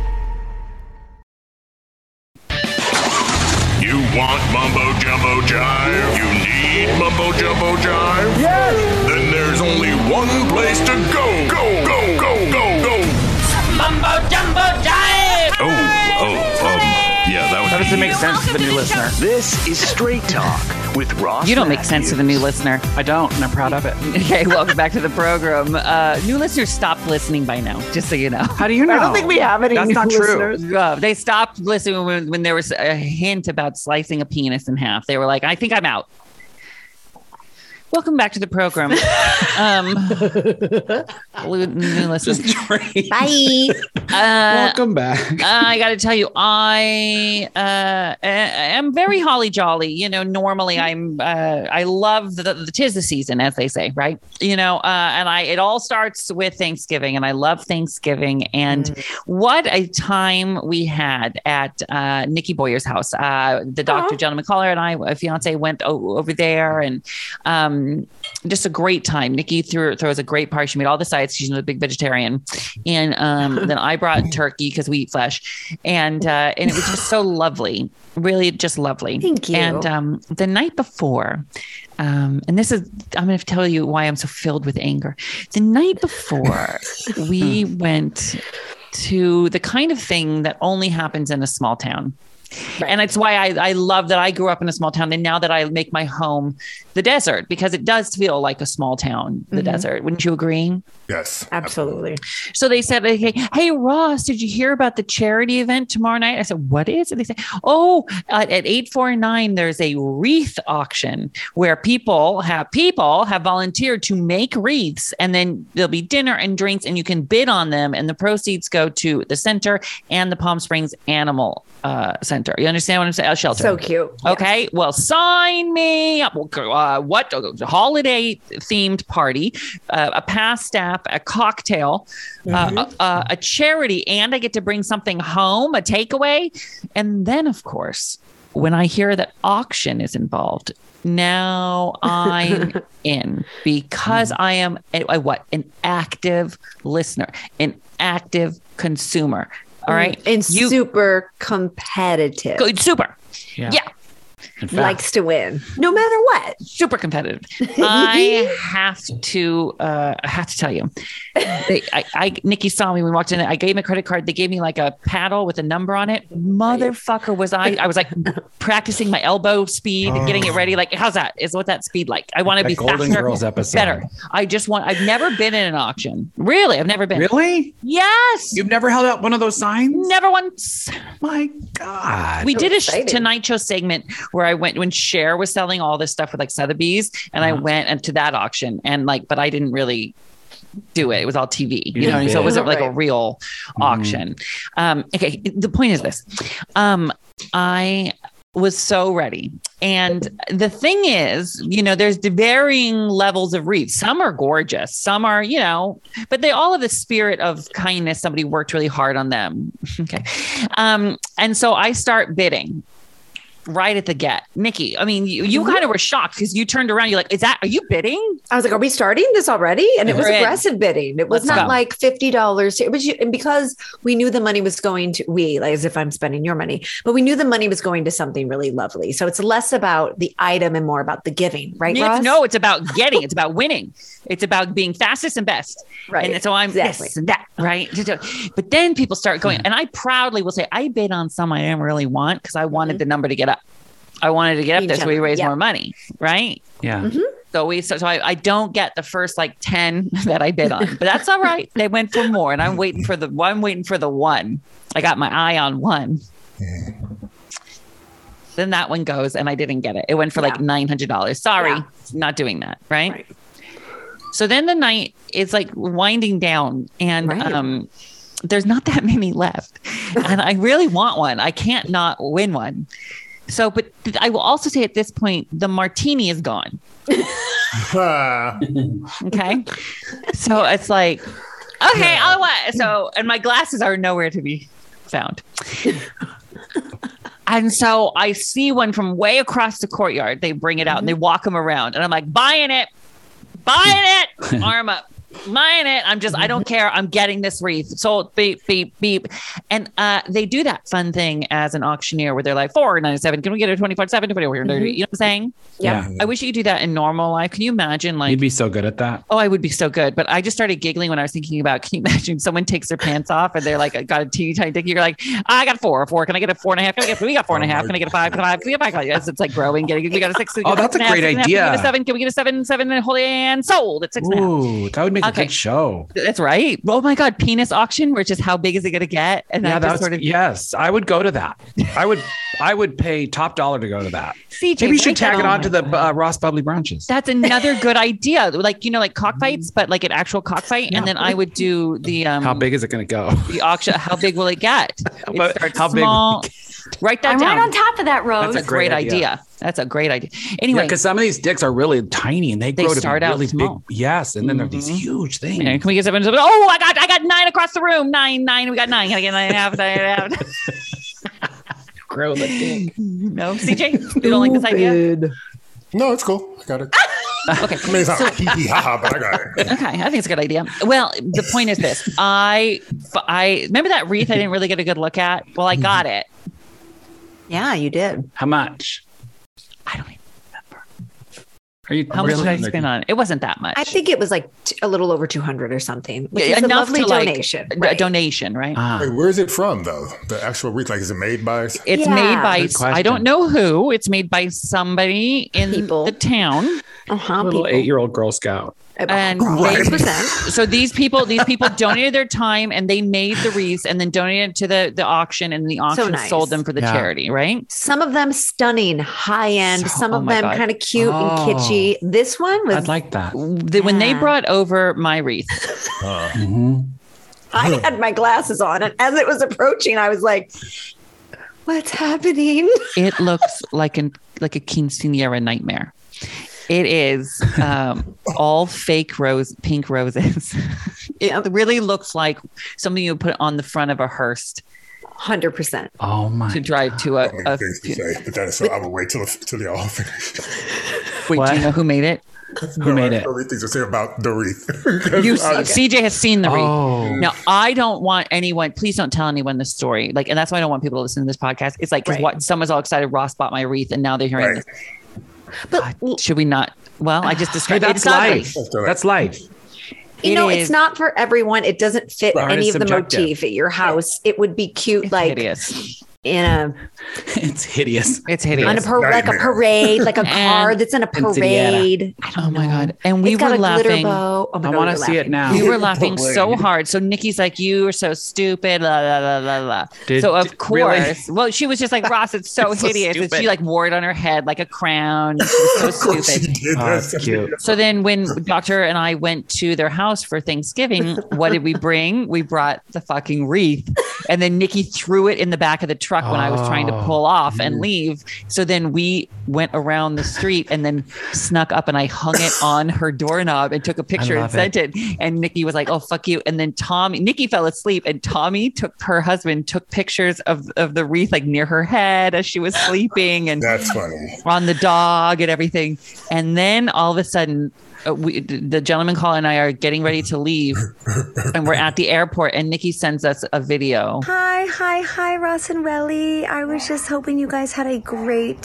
Speaker 14: You want Mumbo Jumbo Jive? You need Mumbo Jumbo Jive?
Speaker 15: Yes!
Speaker 14: Then there's only one place to go. Go, go, go, go, go.
Speaker 1: Mumbo Jumbo Jive!
Speaker 14: Yeah, that
Speaker 3: doesn't make sense to the new listener.
Speaker 16: This is Straight Talk with Ross.
Speaker 1: You don't make sense to the new listener.
Speaker 3: I don't, and I'm proud of it.
Speaker 1: Okay, welcome back to the program. New listeners stopped listening by now, just so you know.
Speaker 3: How do you know?
Speaker 2: I don't think we have any
Speaker 3: That's
Speaker 2: new
Speaker 3: not
Speaker 2: listeners.
Speaker 3: true.
Speaker 1: They stopped listening when there was a hint about slicing a penis in half. They were like, I think I'm out. Welcome back to the program. New listeners.
Speaker 2: Bye.
Speaker 3: Welcome back.
Speaker 1: I got to tell you, I am very holly jolly. Normally I love the 'tis the season, as they say, right? And it all starts with Thanksgiving, and I love Thanksgiving. And what a time we had at Nikki Boyer's house. The doctor, Jenna McCullough, and I, a fiance, went over there, and just a great time. Nikki throws a great party. She made all the sides. She's a big vegetarian. And then I brought turkey because we eat flesh. And it was just so lovely. Really just lovely.
Speaker 2: Thank you.
Speaker 1: And the night before, and this is, I'm going to tell you why I'm so filled with anger. The night before, we went to the kind of thing that only happens in a small town. And it's why I love that I grew up in a small town. And now that I make my home the desert, because it does feel like a small town, the desert. Wouldn't you agree?
Speaker 4: Yes,
Speaker 2: absolutely.
Speaker 1: So they said, hey, Ross, did you hear about the charity event tomorrow night? I said, what is it? They said, at 849, there's a wreath auction where people have volunteered to make wreaths, and then there'll be dinner and drinks, and you can bid on them. And the proceeds go to the center and the Palm Springs Animal Center. You understand what I'm saying? A shelter.
Speaker 2: So cute.
Speaker 1: Okay. Yes. Well, sign me up. What holiday themed party, a past staff, a cocktail, a charity, and I get to bring something home, a takeaway. And then, of course, when I hear that auction is involved, now I'm in, because I am an active listener, an active consumer. All right.
Speaker 2: And super competitive.
Speaker 1: Super. Yeah.
Speaker 2: Likes to win no matter what.
Speaker 1: Super competitive. I have to tell you, Nikki saw me when we walked in. I gave him a credit card. They gave me like a paddle with a number on it. Motherfucker, I was like practicing my elbow speed, getting it ready. Like, how's that? Is what that speed like? I want to be
Speaker 3: Golden
Speaker 1: faster,
Speaker 3: Girls episode.
Speaker 1: better. I've never been in an auction. Really, I've never been.
Speaker 3: Really?
Speaker 1: Yes.
Speaker 3: You've never held out one of those signs?
Speaker 1: Never once.
Speaker 3: My God.
Speaker 1: We did a Tonight Show segment where I went when Cher was selling all this stuff with like Sotheby's, and I went into that auction, and but I didn't really do it. It was all TV, you know what I mean? So it wasn't like a real auction. Okay. The point is this. I was so ready. And the thing is, there's the varying levels of wreaths. Some are gorgeous. Some are, but they all have the spirit of kindness. Somebody worked really hard on them. Okay. And so I start bidding right at the get. Nikki, I mean, you kind of were shocked because you turned around. You're like, are you bidding?
Speaker 2: I was like, are we starting this already? And it was aggressive bidding. It was not like $50. It was, and because we knew the money was going to, like as if I'm spending your money, but we knew the money was going to something really lovely. So it's less about the item and more about the giving, right, Ross?
Speaker 1: No, it's about getting. It's about winning. It's about being fastest and best.
Speaker 2: Right.
Speaker 1: And so I'm this and that, right? But then people start going, and I proudly will say, I bid on some I didn't really want because I wanted the number to get up. I wanted to get up there so we raise more money, right?
Speaker 3: Yeah.
Speaker 1: So I don't get the first like 10 that I bid on, but that's all right. They went for more, and I'm waiting for the one. I got my eye on one. Then that one goes, and I didn't get it. It went for like $900. Sorry, not doing that, right? So then the night is like winding down, and there's not that many left, and I really want one. I can't not win one. So, but I will also say at this point, the martini is gone. Okay. So it's like, okay, and my glasses are nowhere to be found. And so I see one from way across the courtyard. They bring it out and they walk them around, and I'm like, buying it, arm up. Buying it. I don't care. I'm getting this wreath. So beep, beep, beep. And they do that fun thing as an auctioneer where they're like, $4.97. Can we get a 24/7? You know what I'm saying?
Speaker 3: Yeah.
Speaker 1: I wish you could do that in normal life. Can you imagine? Like,
Speaker 3: you'd be so good at that.
Speaker 1: Oh, I would be so good. But I just started giggling when I was thinking about, can you imagine someone takes their pants off and they're like, I got a teeny tiny dick. You're like, I got a 4. Can I get a 4.5? We got 4.5. Can I get a 5? Can I get a 5? Yes, it's like growing. We got a 6.
Speaker 3: Oh, that's a great idea.
Speaker 1: Can we get a 7? 7 and holy and sold at 6.5.
Speaker 3: Ooh, that would make a good show.
Speaker 1: That's right. Oh my God. Penis auction, which is how big is it going to get? And
Speaker 3: yes, I would go to that. I would pay top dollar to go to that.
Speaker 1: CJ,
Speaker 3: maybe you should tag it on to the Ross Bubbly brunches.
Speaker 1: That's another good idea. Like, like cockfights, but like an actual cockfight. Yeah. And then I would do the,
Speaker 3: how big is it going to go?
Speaker 1: The auction. How big will it get? It starts
Speaker 3: how
Speaker 1: small.
Speaker 3: Big?
Speaker 1: Write that
Speaker 15: I'm
Speaker 1: down.
Speaker 15: right on top of that, Rose.
Speaker 1: That's a great idea. That's a great idea. Anyway,
Speaker 3: because some of these dicks are really tiny and they grow to
Speaker 1: start
Speaker 3: be really
Speaker 1: out small.
Speaker 3: big. Yes, and then they're these huge things.
Speaker 1: Yeah, can we get 7? Oh, I got 9 across the room. 9. We got 9. Can I get 9.5?
Speaker 3: Grow the dick.
Speaker 1: No, CJ, you don't like this idea?
Speaker 4: No, it's cool. I got it.
Speaker 1: Okay.
Speaker 4: I mean, it's not hee-hee-ha-ha, but I got it.
Speaker 1: Okay, I think it's a good idea. Well, the point is this. I remember that wreath I didn't really get a good look at. Well, I got it.
Speaker 2: Yeah, you did.
Speaker 3: How much?
Speaker 1: I don't even remember.
Speaker 3: Are you
Speaker 1: How much did I spend on it? It wasn't that much.
Speaker 2: I think it was like a little over 200 or something. Which
Speaker 1: Yeah,
Speaker 2: is a
Speaker 1: enough
Speaker 2: lovely
Speaker 1: to, like,
Speaker 2: donation.
Speaker 1: a donation, right?
Speaker 4: Wait, where is it from though? The actual wreath, like, is it made by?
Speaker 1: It's made by, I don't know who. It's made by somebody in the town.
Speaker 3: Little 8-year-old Girl Scout.
Speaker 1: And so these people donated their time and they made the wreaths and then donated to the auction, and the auction sold them for the charity, right?
Speaker 2: Some of them stunning, high end, some of them kind of cute and kitschy. This one was.
Speaker 3: I'd like that.
Speaker 1: When they brought over my wreath,
Speaker 2: I had my glasses on, and as it was approaching, I was like, what's happening?
Speaker 1: It looks like a quinceañera nightmare. It is all fake pink roses. It really looks like something you would put on the front of a hearse.
Speaker 2: 100%.
Speaker 3: Oh my!
Speaker 1: To drive to a.
Speaker 4: Things to say, but that is so. I will wait till they all finish.
Speaker 1: Wait, do you know who made it?
Speaker 3: Who made it?
Speaker 4: Things to say about the wreath.
Speaker 1: CJ has seen the wreath.
Speaker 3: Oh.
Speaker 1: Now, I don't want anyone. Please don't tell anyone the story. Like, and that's why I don't want people to listen to this podcast. It's like because someone's all excited. Ross bought my wreath, and now they're hearing this. But should we not? Well, I just described
Speaker 3: that's life. That's life.
Speaker 2: It's not for everyone. It doesn't fit any of the motif at your house. It would be cute, like
Speaker 1: hideous.
Speaker 3: It's hideous.
Speaker 1: It's hideous.
Speaker 2: On like a parade, like a car that's in a parade.
Speaker 1: Oh my God. And we were laughing.
Speaker 2: Oh my God,
Speaker 3: I want to see it now.
Speaker 1: We were laughing so hard. So Nikki's like, you are so stupid. La, la, la, la, la. So of course,
Speaker 3: really?
Speaker 1: Well, she was just like, Ross, it's so hideous. And she like wore it on her head like a crown. She was so stupid.
Speaker 3: That's cute.
Speaker 1: So then when Doctor and I went to their house for Thanksgiving, what did we bring? We brought the fucking wreath. And then Nikki threw it in the back of the truck when I was trying to pull off and leave. So then we went around the street and then snuck up and I hung it on her doorknob and took a picture and sent it. And Nikki was like, oh, fuck you. And then Nikki fell asleep and Tommy her husband took pictures of the wreath like near her head as she was sleeping. And
Speaker 4: that's funny.
Speaker 1: On the dog and everything. And then all of a sudden, the gentleman caller and I are getting ready to leave and we're at the airport and Nikki sends us a video.
Speaker 15: Hi, Ross and Relly. I was just hoping you guys had a great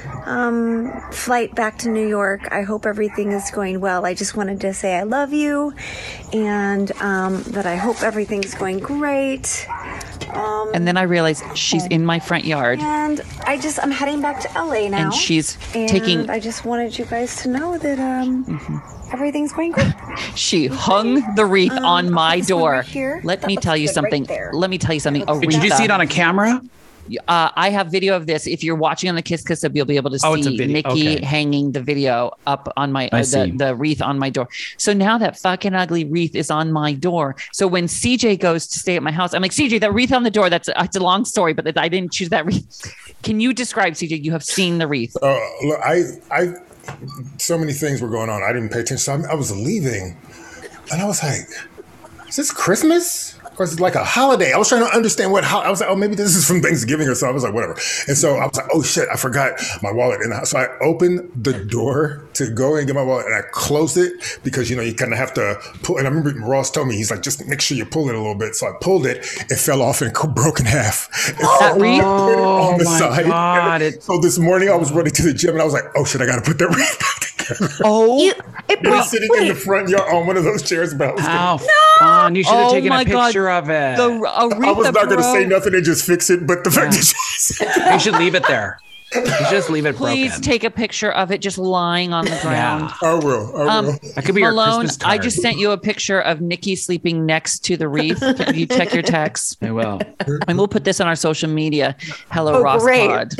Speaker 15: flight back to New York. I hope everything is going well. I just wanted to say I love you and that I hope everything's going great.
Speaker 1: And then I realized she's in my front yard.
Speaker 15: And I'm heading back to LA now.
Speaker 1: And she's taking.
Speaker 15: I just wanted you guys to know that everything's going great.
Speaker 1: She hung the wreath on my door. Let me tell you something. Let me tell you something.
Speaker 3: Did you see it on a camera?
Speaker 1: I have video of this. If you're watching on the Kiss Kiss Up, you'll be able to see Nikki hanging the video up on my the wreath on my door. So now that fucking ugly wreath is on my door. So when CJ goes to stay at my house, I'm like, CJ, that wreath on the door. It's a long story, but I didn't choose that wreath. Can you describe, CJ? You have seen the wreath.
Speaker 4: Look, I so many things were going on. I didn't pay attention. So I was leaving, and I was like, "Is this Christmas? Or is it like a holiday?" I was trying to understand I was like, oh, maybe this is from Thanksgiving or something. I was like, whatever. And so I was like, oh shit, I forgot my wallet in the house. So I opened the door to go and get my wallet and I closed it because, you kind of have to pull. And I remember Ross told me, he's like, just make sure you pull it a little bit. So I pulled it. It fell off and broke in half.
Speaker 1: That wreath?
Speaker 4: On the
Speaker 3: my
Speaker 4: side.
Speaker 3: God.
Speaker 4: So this morning I was running to the gym and I was like, oh shit, I got to put that wreath back together.
Speaker 2: It
Speaker 4: was sitting in the front yard on one of those chairs. But
Speaker 3: fun. You should have taken a picture of it.
Speaker 4: I was not going to say nothing and just fix it, but the fact that
Speaker 3: you should leave it there. You just leave it
Speaker 1: Please
Speaker 3: broken.
Speaker 1: take a picture of it just lying on the ground.
Speaker 4: I will.
Speaker 3: That could be your
Speaker 1: Malone,
Speaker 3: Christmas card.
Speaker 1: I just sent you a picture of Nikki sleeping next to the wreath. Can you check your text?
Speaker 3: I will.
Speaker 1: And we'll put this on our social media. Hello, Ross Pod.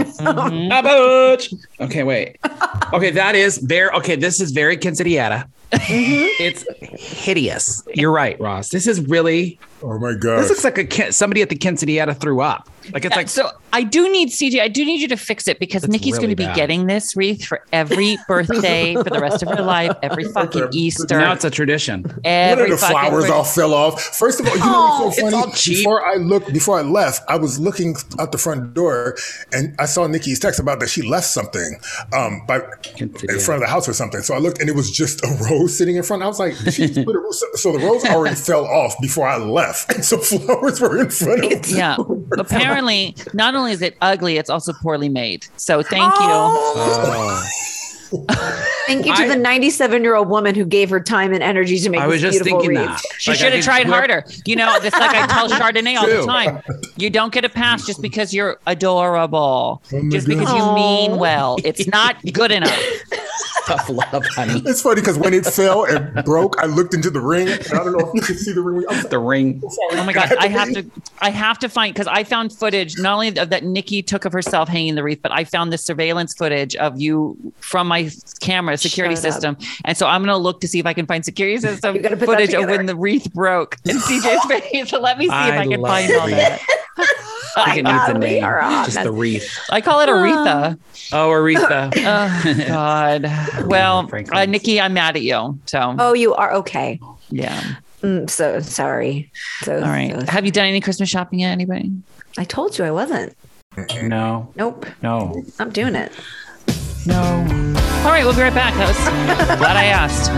Speaker 3: Mm-hmm. Okay, wait. Okay, that is very, this is very quinceañera. It's hideous. You're right, Ross. This is really.
Speaker 4: Oh my God.
Speaker 3: This looks like somebody at the quinceañera threw up. Like it's like.
Speaker 1: So I do need CJ. I do need you to fix it because Nikki's
Speaker 3: really
Speaker 1: going to be
Speaker 3: bad.
Speaker 1: getting this wreath for every birthday for the rest of her life, every fucking Easter.
Speaker 3: Now it's a tradition.
Speaker 1: Every
Speaker 4: the flowers all fell off. First of all, you know what's so funny?
Speaker 3: It's all cheap.
Speaker 4: Before I left, I was looking out the front door and I saw Nikki's text about that she left something in front of the house or something. So I looked and it was just a rose sitting in front. I was like, did she just put a rose? So the rose already fell off before I left. And so flowers were in front of me.
Speaker 1: Yeah. Apparently, not only is it ugly, it's also poorly made. So thank you.
Speaker 2: Thank you to the 97-year-old woman who gave her time and energy to make this beautiful wreath.
Speaker 1: She should have tried harder. You know, it's like I tell Chardonnay all the time. You don't get a pass just because you're adorable. Just because you mean well. It's not good enough.
Speaker 3: Tough love, honey.
Speaker 4: It's funny because when it fell and broke, I looked into the ring. And I don't know if you can see the ring.
Speaker 3: The ring.
Speaker 1: Oh my God. I have to find, because I found footage, not only of that Nikki took of herself hanging the wreath, but I found the surveillance footage of you from my camera security system. And so I'm going to look to see if I can find security system footage of when the wreath broke in CJ's face. So let me see if I can find all that.
Speaker 3: I can use the name. Just the wreath.
Speaker 1: I call it Aretha.
Speaker 3: Oh, Aretha.
Speaker 1: Oh, God. Well, Nikki, I'm mad at you. So.
Speaker 2: Oh, you are? Okay.
Speaker 1: Yeah.
Speaker 2: So sorry.
Speaker 1: All right. Have you done any Christmas shopping yet, anybody?
Speaker 2: I told you I wasn't.
Speaker 3: No.
Speaker 2: Nope.
Speaker 3: No.
Speaker 2: I'm doing it.
Speaker 1: No. All right. We'll be right back. That was glad I asked.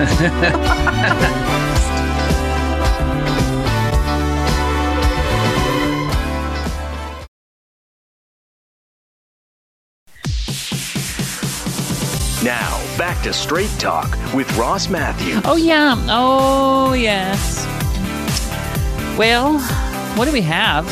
Speaker 16: Now, back to Straight Talk with Ross Matthews.
Speaker 1: Oh, yeah. Oh, yes. Well, what do we have?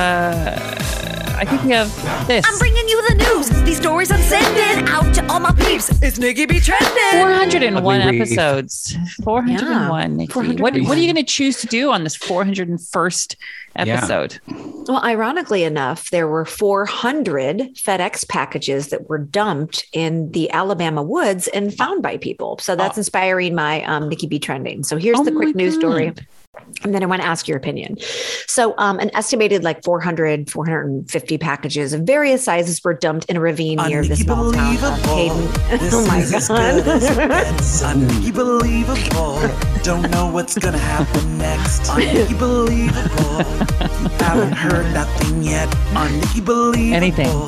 Speaker 1: I think we have this.
Speaker 17: I'm bringing you the news. These stories I'm sending out to all my peeps. It's Nikki be trending.
Speaker 1: 401 episodes. 401, Nikki. 401. What are you going to choose to do on this 401st episode?
Speaker 2: Well, ironically enough, there were 400 FedEx packages that were dumped in the Alabama woods and found by people. So that's inspiring my Nikki B trending. So here's the quick news story. And then I want to ask your opinion. So an estimated like 400, 450 packages of various sizes were dumped in a ravine near the small town of Hayden. Oh my God.
Speaker 18: Unbelievable. Don't know what's going to happen next. Unbelievable. Haven't heard nothing yet. Unbelievable.
Speaker 1: Anything.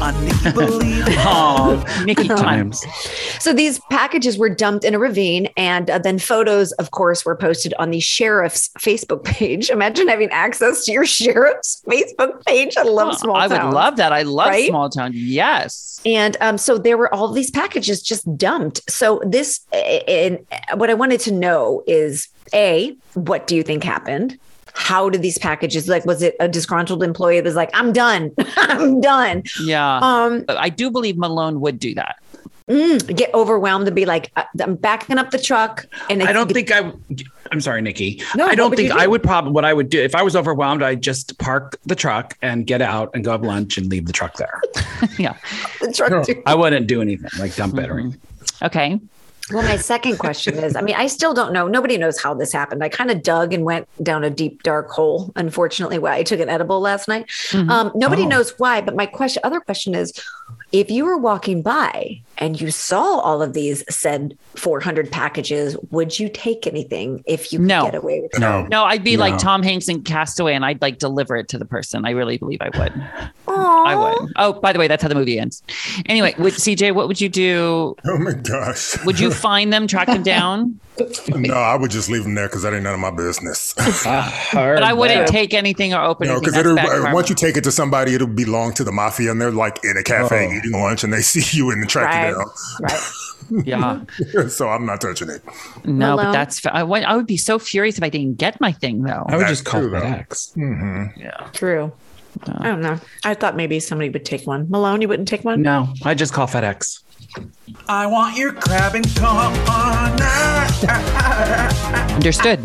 Speaker 2: Nikki times. So these packages were dumped in a ravine, and then photos, of course, were posted on the sheriff's Facebook page. Imagine having access to your sheriff's Facebook page. I love small towns.
Speaker 1: I would love that. I love small town. Yes.
Speaker 2: And so there were all these packages just dumped. So this, and what I wanted to know is, A, what do you think happened? How did these packages, like, was it a disgruntled employee that was like, I'm done. I'm done.
Speaker 1: Yeah. I do believe Malone would do that.
Speaker 2: Get overwhelmed and be like, I'm backing up the truck. And
Speaker 3: I'm sorry, Nikki.
Speaker 2: No,
Speaker 3: I don't think I would what I would do if I was overwhelmed, I'd just park the truck and get out and go have lunch and leave the truck there.
Speaker 1: Yeah.
Speaker 2: The truck too.
Speaker 3: I wouldn't do anything like dump it or anything.
Speaker 1: Okay.
Speaker 2: Well, my second question is, I still don't know. Nobody knows how this happened. I kind of dug and went down a deep, dark hole. Unfortunately, I took an edible last night. Nobody knows why. But my other question is, if you were walking by and you saw all of these said 400 packages, would you take anything if you could get away with it?
Speaker 1: No, I'd be like Tom Hanks in Castaway, and I'd like deliver it to the person. I really believe I would. I would. Oh, by the way, that's how the movie ends. Anyway, CJ, what would you do?
Speaker 4: Oh my gosh.
Speaker 1: Would you find them, track them down?
Speaker 4: No, I would just leave them there because that ain't none of my business.
Speaker 1: But I wouldn't take anything or open anything.
Speaker 4: Because once you take it to somebody, it'll belong to the mafia, and they're like in a cafe eating lunch, and they see you and track you down.
Speaker 2: Right.
Speaker 1: Yeah.
Speaker 4: So I'm not touching it.
Speaker 1: No, but that's. I would be so furious if I didn't get my thing, though.
Speaker 3: I would just call FedEx.
Speaker 4: Mm-hmm.
Speaker 1: Yeah.
Speaker 2: True. I don't know. I thought maybe somebody would take one. Malone, you wouldn't take one?
Speaker 3: No, I just call FedEx.
Speaker 18: I want your crab and corner.
Speaker 1: Understood.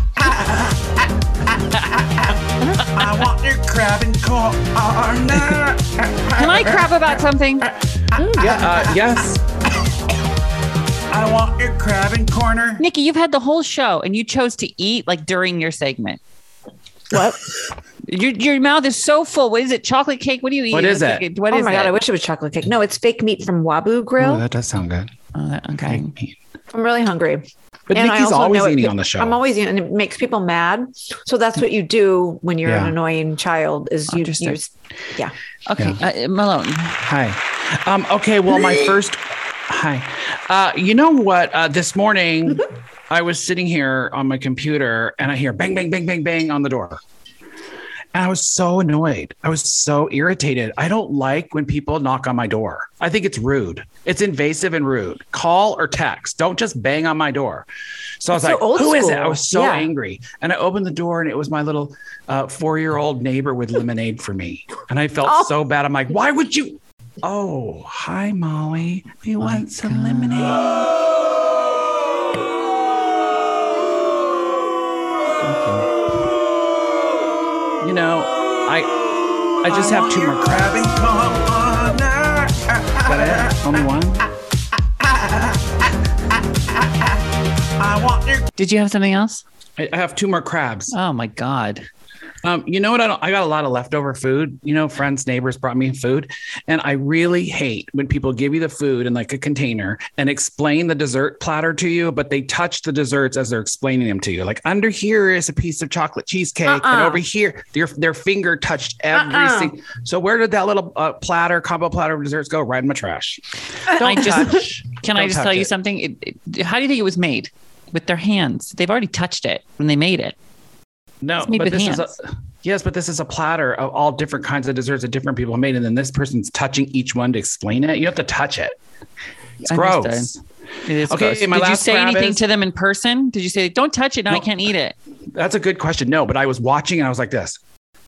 Speaker 18: I want your crab and corner.
Speaker 1: Can I crap about something?
Speaker 3: Yes.
Speaker 18: I want your crab and corner.
Speaker 1: Nikki, you've had the whole show and you chose to eat like during your segment.
Speaker 2: What?
Speaker 1: Your mouth is so full. What is it? Chocolate cake? What do you eat?
Speaker 3: What is it?
Speaker 2: Oh my God, I wish it was chocolate cake. No, it's fake meat from Wabu Grill.
Speaker 3: Oh, that does sound good.
Speaker 1: Okay.
Speaker 2: I'm really hungry.
Speaker 3: But
Speaker 2: and
Speaker 3: Nikki's always eating on the show.
Speaker 2: I'm always eating, and it makes people mad. So that's what you do when you're an annoying child is you just,
Speaker 1: Okay. Malone.
Speaker 3: Hi. Okay. Well, my first, hi. You know what? This morning I was sitting here on my computer and I hear bang, bang, bang, bang, bang on the door. And I was so annoyed. I was so irritated. I don't like when people knock on my door. I think it's rude. It's invasive and rude. Call or text. Don't just bang on my door. So I was like, who is it? I was so angry. And I opened the door and it was my little 4-year-old neighbor with lemonade for me. And I felt so bad. I'm like, why would you? Oh, hi, Molly. You want some lemonade? You know, I just have 2 more crabs. Is that it? Only one?
Speaker 1: Did you have something else?
Speaker 3: I have 2 more crabs.
Speaker 1: Oh my God.
Speaker 3: You know what? I got a lot of leftover food. You know, friends, neighbors brought me food. And I really hate when people give you the food in like a container and explain the dessert platter to you, but they touch the desserts as they're explaining them to you. Like under here is a piece of chocolate cheesecake. And over here, their finger touched everything. So where did that little combo platter of desserts go? Right in my trash.
Speaker 1: Can I just tell you something? How do you think it was made? With their hands. They've already touched it when they made it.
Speaker 3: No, but this is a platter of all different kinds of desserts that different people made. And then this person's touching each one to explain it. You have to touch it. It's gross.
Speaker 1: It is gross. Did you say anything to them in person? Did you say, don't touch it? No, I can't eat it.
Speaker 3: That's a good question. No, but I was watching and I was like this.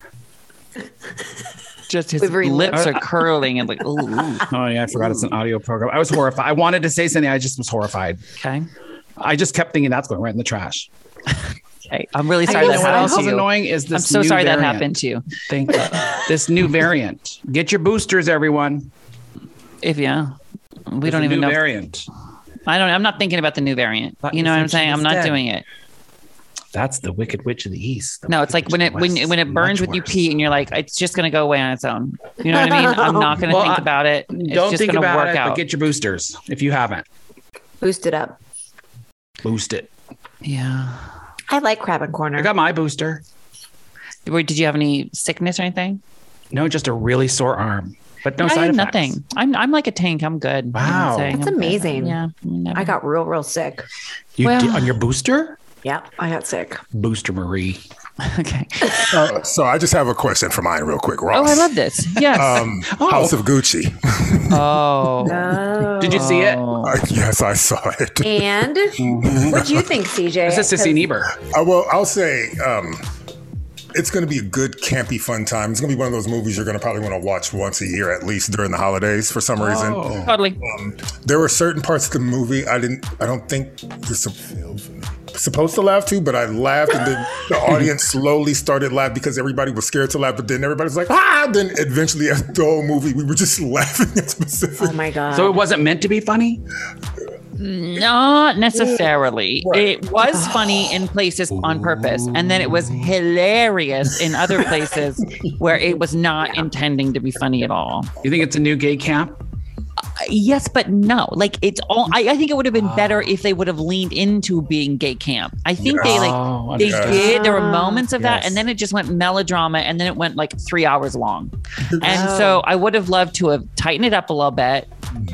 Speaker 1: Just his lips are curling and like, ooh.
Speaker 3: Oh yeah, I forgot it's an audio program. I was horrified. I wanted to say something. I just was horrified.
Speaker 1: Okay.
Speaker 3: I just kept thinking that's going right in the trash.
Speaker 1: Okay. I'm really sorry that happened to you.
Speaker 3: Annoying is this.
Speaker 1: I'm so sorry that happened to you.
Speaker 3: Thank you. This new variant. Get your boosters, everyone.
Speaker 1: We don't even know.
Speaker 3: Variant.
Speaker 1: I'm not thinking about the new variant. You know what I'm saying? I'm not doing it.
Speaker 3: That's the Wicked Witch of the East.
Speaker 1: No, it's like when it burns with you pee and you're like, it's just going to go away on its own. You know what I mean? I'm not going to think about it. It's
Speaker 3: don't
Speaker 1: just
Speaker 3: think
Speaker 1: going to
Speaker 3: about
Speaker 1: work
Speaker 3: it,
Speaker 1: out.
Speaker 3: but get your boosters if you haven't.
Speaker 2: Boost it up.
Speaker 3: Boost it.
Speaker 1: Yeah.
Speaker 2: I like Crab and Corner.
Speaker 3: I got my booster.
Speaker 1: Did you have any sickness or anything?
Speaker 3: No, just a really sore arm, but no side effects.
Speaker 1: Nothing. I'm like a tank. I'm good.
Speaker 3: Wow.
Speaker 2: That's amazing.
Speaker 1: Good. Yeah.
Speaker 2: I got real sick.
Speaker 3: You did on your booster?
Speaker 2: Yeah, I got sick.
Speaker 3: Booster Marie.
Speaker 1: Okay.
Speaker 4: So I just have a question for mine real quick, Ross.
Speaker 1: Oh, I love this. Yes.
Speaker 4: House of Gucci.
Speaker 1: Oh.
Speaker 3: Did you see it?
Speaker 4: Yes, I saw it.
Speaker 2: And what do you think, CJ?
Speaker 3: This is Sissy Niebuhr.
Speaker 4: Well, I'll say it's going to be a good, campy, fun time. It's going to be one of those movies you're going to probably want to watch once a year, at least during the holidays for some reason.
Speaker 1: Totally.
Speaker 4: There were certain parts of the movie I don't think you're supposed to laugh to, but I laughed, and then the audience slowly started laughing because everybody was scared to laugh, but then everybody was like, ah! Then eventually, after the whole movie, we were just laughing at specific.
Speaker 2: Oh my God.
Speaker 3: So it wasn't meant to be funny?
Speaker 1: Not necessarily. Right. It was funny in places on purpose, and then it was hilarious in other places where it was not intending to be funny at all.
Speaker 3: You think it's a new gay camp?
Speaker 1: Yes, but no. Like it's all. I think it would have been better if they would have leaned into being gay camp. I think they did. There were moments of that, and then it just went melodrama, and then it went like 3 hours long. And so I would have loved to have tightened it up a little bit.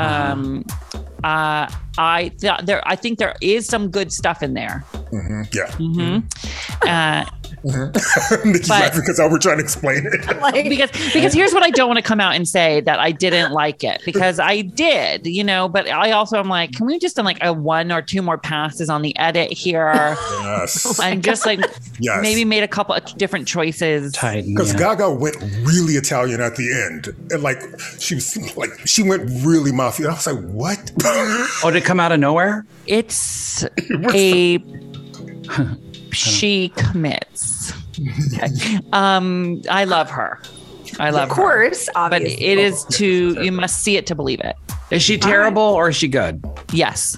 Speaker 1: I think there is some good stuff in there.
Speaker 4: Mm-hmm. Yeah.
Speaker 1: Mm-hmm.
Speaker 4: Nikki's laughing because I was trying to explain it.
Speaker 1: because here's what I don't want to come out and say that I didn't like it, because I did, but I also am like, can we just done like a 1 or 2 more passes on the edit here?
Speaker 4: Yes.
Speaker 1: And just like maybe made a couple of different choices.
Speaker 4: Because Gaga went really Italian at the end, and like she went really mafia. I was like, what?
Speaker 3: Oh, did it come out of nowhere?
Speaker 1: It's she commits. Okay. I love her.
Speaker 2: Of course, obviously.
Speaker 1: But it is you must see it to believe it.
Speaker 3: Is she terrible or is she good?
Speaker 1: Yes.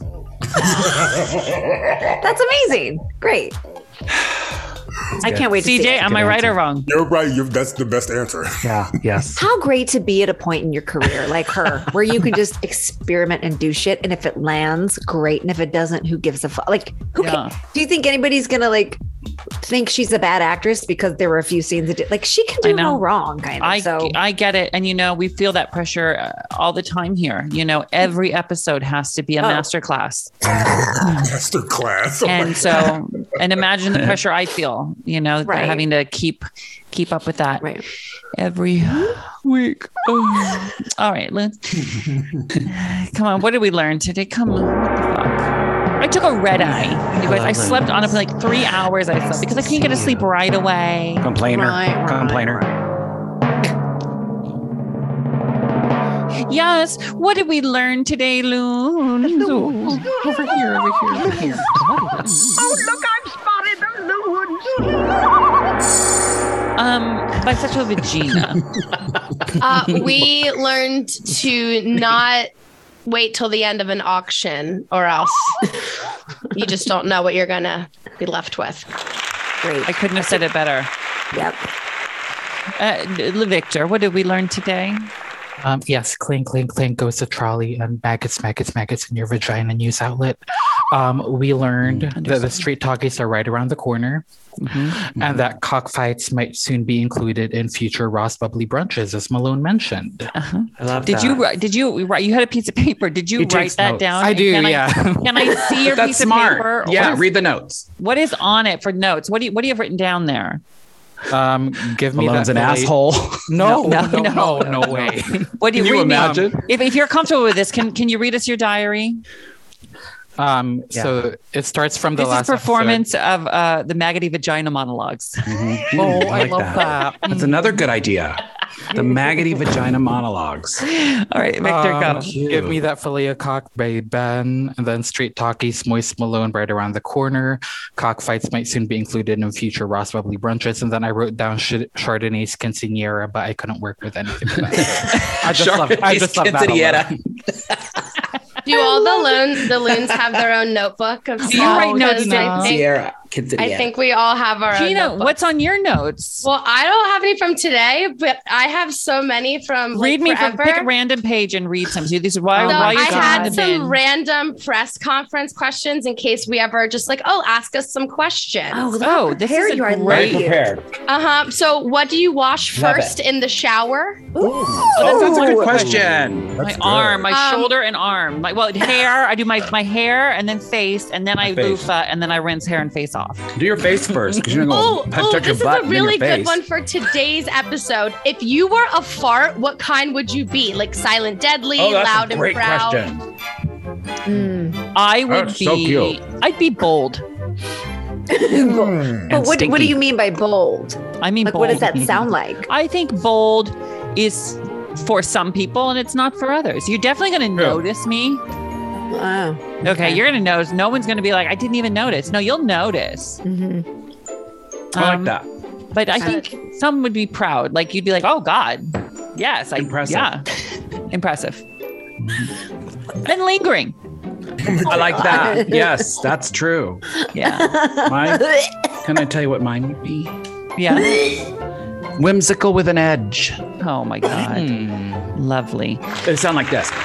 Speaker 2: That's amazing. Great. I can't wait to see
Speaker 1: CJ,
Speaker 2: it.
Speaker 1: am I right or wrong?
Speaker 4: You're right. That's the best answer.
Speaker 3: Yeah. Yes.
Speaker 2: How great to be at a point in your career like her, where you can just experiment and do shit, and if it lands, great, and if it doesn't, who gives a fuck? Like, do you think anybody's gonna like think she's a bad actress because there were a few scenes that like she can do no wrong, kind of.
Speaker 1: I get it, and we feel that pressure all the time here. Every episode has to be a masterclass.
Speaker 4: Masterclass.
Speaker 1: And so And imagine the pressure I feel, having to keep up with that every week. Oh. All right, let's come on. What did we learn today? Come on. What the fuck? I took a red eye. You guys, I slept on it for like 3 hours. I slept because I couldn't get to sleep right away.
Speaker 3: Complainer.
Speaker 1: Yes. What did we learn today, Loon?
Speaker 3: Over here.
Speaker 11: Oh, look, I've spotted the loons.
Speaker 1: Bisexual vagina.
Speaker 8: We learned to not wait till the end of an auction, or else you just don't know what you're gonna be left with.
Speaker 2: Great.
Speaker 1: I couldn't have said it better.
Speaker 2: Yep.
Speaker 1: Victor, what did we learn today?
Speaker 10: Yes, clink, clink, clink goes the trolley and maggots in your vagina news outlet. We learned that the street talkies are right around the corner, and that cockfights might soon be included in future Ross Bubbly brunches, as Malone mentioned.
Speaker 3: I love
Speaker 1: Did you write? You had a piece of paper. Did you write that
Speaker 3: notes.
Speaker 1: down?
Speaker 10: I do,
Speaker 1: Can I see your
Speaker 3: That's
Speaker 1: piece
Speaker 3: smart.
Speaker 1: of paper?
Speaker 3: Yeah, read the notes.
Speaker 1: What is on it for notes? What do you have written down there?
Speaker 10: Give me
Speaker 3: Malone's
Speaker 10: that
Speaker 3: an asshole.
Speaker 10: No way.
Speaker 1: What do you
Speaker 3: Can you
Speaker 1: read?
Speaker 3: imagine?
Speaker 1: If you're comfortable with this, can you read us your diary?
Speaker 10: So it starts from the
Speaker 1: This
Speaker 10: last
Speaker 1: is performance of the Maggoty Vagina monologues.
Speaker 10: Oh, I love that.
Speaker 3: That's another good idea. The Maggoty Vagina monologues.
Speaker 1: All right, Victor, go.
Speaker 10: Give me that filet of cock by Ben, and then street talkies, moist Malone right around the corner. Cockfights might soon be included in future Ross Bubbly brunches, and then I wrote down Chardonnay's quinceañera, but I couldn't work with anything. I just love that alone.
Speaker 8: Do all the loons have their own notebook of
Speaker 1: Do you write notes
Speaker 8: down? I think we all have our own
Speaker 1: Gina,
Speaker 8: notebook.
Speaker 1: what's on your notes?
Speaker 8: Well, I don't have any from today, but I have so many from
Speaker 1: read me
Speaker 8: forever.
Speaker 1: from pick a random page and read some. See, this is why
Speaker 8: I
Speaker 1: you
Speaker 8: had some random press conference questions in case we ever just ask us some questions.
Speaker 1: This is a great
Speaker 4: prepared.
Speaker 8: So what do you wash
Speaker 1: Love
Speaker 8: first in the shower?
Speaker 3: That's a good question.
Speaker 1: My arm, my shoulder and arm. Hair. I do my hair and then face, and then I
Speaker 3: face.
Speaker 1: loofah, and then I rinse hair and face off.
Speaker 3: Do your face first, because you're going to touch your
Speaker 8: this
Speaker 3: butt
Speaker 8: is a really
Speaker 3: and your
Speaker 8: good
Speaker 3: face.
Speaker 8: one for today's episode. If you were a fart, what kind would you be? Like silent, deadly, loud, and proud?
Speaker 1: I would
Speaker 3: That's
Speaker 1: be.
Speaker 3: so cute.
Speaker 1: I'd be bold.
Speaker 2: But what do you mean by bold?
Speaker 1: I mean,
Speaker 2: what does that sound like?
Speaker 1: I think bold is for some people and it's not for others. You're definitely going to notice me.
Speaker 2: Wow.
Speaker 1: Okay, you're going to notice. No one's going to be like, I didn't even notice. No, you'll notice.
Speaker 3: I like that.
Speaker 1: But I think some would be proud. Like you'd be like, oh God. Yes.
Speaker 3: Impressive.
Speaker 1: Yeah. Impressive. And lingering.
Speaker 3: I like that. Yes, that's true.
Speaker 1: Yeah.
Speaker 3: Can I tell you what mine would be?
Speaker 1: Yeah.
Speaker 3: Whimsical with an edge.
Speaker 1: Oh my God. Lovely.
Speaker 3: It sound like this.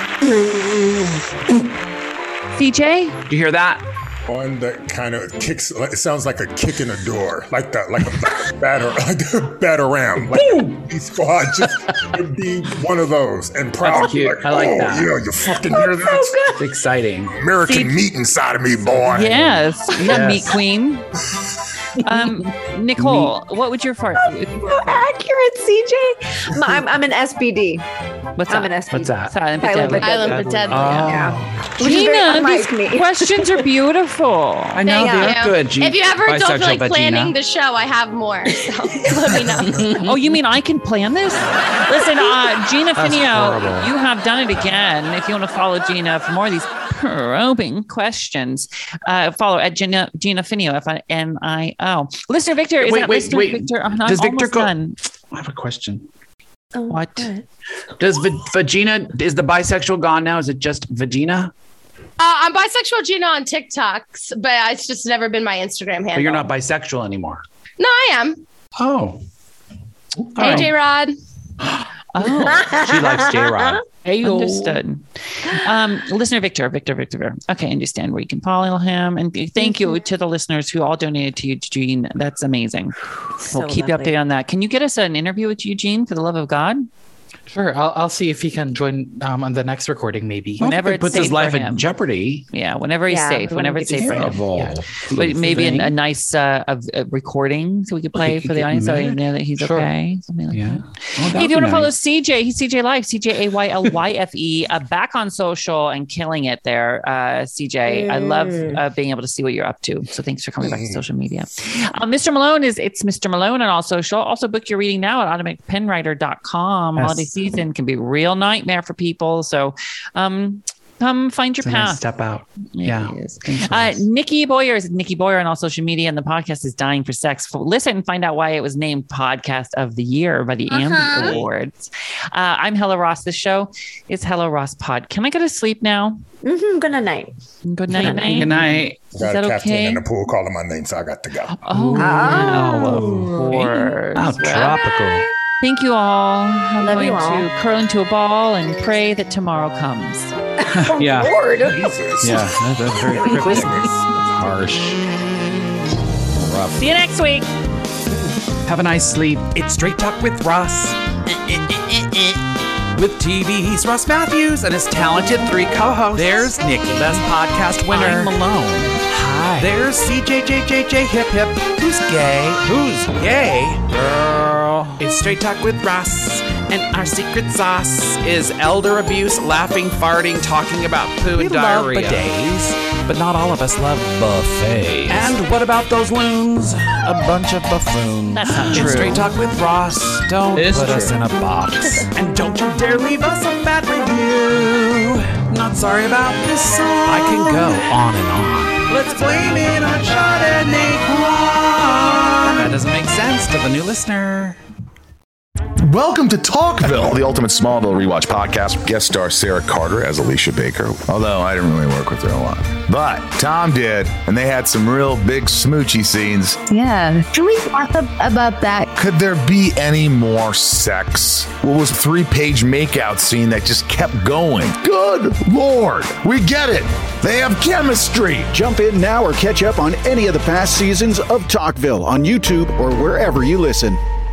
Speaker 1: CJ?
Speaker 3: Do you hear that?
Speaker 4: One that kind of kicks. It sounds like a kick in a door, like a batter-ram. Like a squad just would be one of those and proud.
Speaker 3: That's cute. I like that.
Speaker 4: Yeah, you fucking hear that?
Speaker 3: It's exciting.
Speaker 4: American meat inside of me, boy.
Speaker 1: Yes. The meat queen. Nicole, what would your fart be?
Speaker 2: Accurate, CJ. I'm an SBD.
Speaker 1: What's
Speaker 2: I'm
Speaker 1: that?
Speaker 2: an SBD.
Speaker 3: What's that?
Speaker 1: Silent but deadly.
Speaker 8: Silent but deadly.
Speaker 2: Yeah. Which is
Speaker 1: Gina,
Speaker 2: very
Speaker 1: these
Speaker 2: unlike me.
Speaker 1: questions are beautiful.
Speaker 3: I know
Speaker 8: Thank
Speaker 3: they're
Speaker 8: you.
Speaker 3: good.
Speaker 8: If you ever don't feel like
Speaker 3: Bisexual
Speaker 8: planning
Speaker 3: vagina.
Speaker 8: the show, I have more. So let me know.
Speaker 1: Oh, you mean I can plan this? Listen, Gina
Speaker 3: That's
Speaker 1: Finio,
Speaker 3: horrible.
Speaker 1: you have done it again. If you want to follow Gina for more of these probing questions, follow at Gina Finio, Finio. Listener Victor, is that Listener Victor? I'm
Speaker 3: Does Victor
Speaker 1: almost
Speaker 3: go?
Speaker 1: done.
Speaker 3: I have a question.
Speaker 1: What?
Speaker 3: Does vagina, is the bisexual gone now? Is it just vagina?
Speaker 8: I'm bisexual Gina on TikToks, but it's just never been my Instagram handle.
Speaker 3: But you're not bisexual anymore.
Speaker 8: No, I am.
Speaker 3: Oh.
Speaker 8: Hey, J-Rod.
Speaker 1: Oh,
Speaker 3: She likes J-Rod.
Speaker 1: understood. Listener Victor. Okay, I understand where you can follow him. And thank you to the listeners who all donated to Eugene. That's amazing. We'll keep you updated on that. Can you get us an interview with Eugene for the love of God?
Speaker 10: Sure, I'll see if he can join on the next recording, maybe.
Speaker 1: Whenever it
Speaker 3: puts his life in jeopardy.
Speaker 1: Yeah, whenever he's safe. Whenever it's safe for him. Yeah. But maybe a nice recording so we could play for the audience so you know that he's okay. Something like that. Hey, if you want to follow CJ, he's CJ Life, CJAYLYFE, back on social and killing it there. CJ, I love being able to see what you're up to. So thanks for coming back to social media. Mr. Malone it's Mr. Malone on all social. Also book your reading now at automaticpenwriter.com. Holiday season can be a real nightmare for people. So come find your path.
Speaker 3: Nice step out.
Speaker 1: Nikki Boyer is Nikki Boyer on all social media, and the podcast is Dying for Sex. Listen and find out why it was named Podcast of the Year by the Ambie Awards. I'm Hello Ross. This show is Hello Ross Pod. Can I go to sleep now?
Speaker 2: Mm-hmm. Good night.
Speaker 1: Good night.
Speaker 3: Good night.
Speaker 4: I got a captain in the pool calling my name, so I got to go.
Speaker 1: Of course.
Speaker 3: How tropical.
Speaker 1: Thank you all. I'm going to curl into a ball and pray that tomorrow comes.
Speaker 3: Yeah.
Speaker 2: Lord.
Speaker 3: Yeah, that's very cryptic. Harsh. Rough.
Speaker 1: See you next week.
Speaker 3: Have a nice sleep.
Speaker 18: It's Straight Talk with Ross. With TV's Ross Matthews and his talented 3 co-hosts. There's Nikki, best podcast winner. I'm Malone. Hi. There's CJJJJ Hip Hip. Who's gay? Who's gay? Girl. It's Straight Talk with Ross. And our secret sauce is elder abuse, laughing, farting, talking about poo and diarrhea. We love bidets, but not all of us love buffets. And what about those loons? A bunch of buffoons.
Speaker 1: That's not true.
Speaker 18: It's Straight Talk with Ross. Don't put us in a box. And don't you dare leave us a bad review. Not sorry about this song. I can go on and on. Let's blame it on Chardonnay Kwan. That doesn't make sense to the new listener.
Speaker 14: Welcome to Talkville, the ultimate Smallville rewatch podcast. Guest star Sarah Carter as Alicia Baker, although I didn't really work with her a lot. But Tom did, and they had some real big smoochy scenes.
Speaker 19: Yeah. Can we talk about that?
Speaker 14: Could there be any more sex? What was a 3-page makeout scene that just kept going? Good Lord, we get it. They have chemistry.
Speaker 20: Jump in now or catch up on any of the past seasons of Talkville on YouTube or wherever you listen.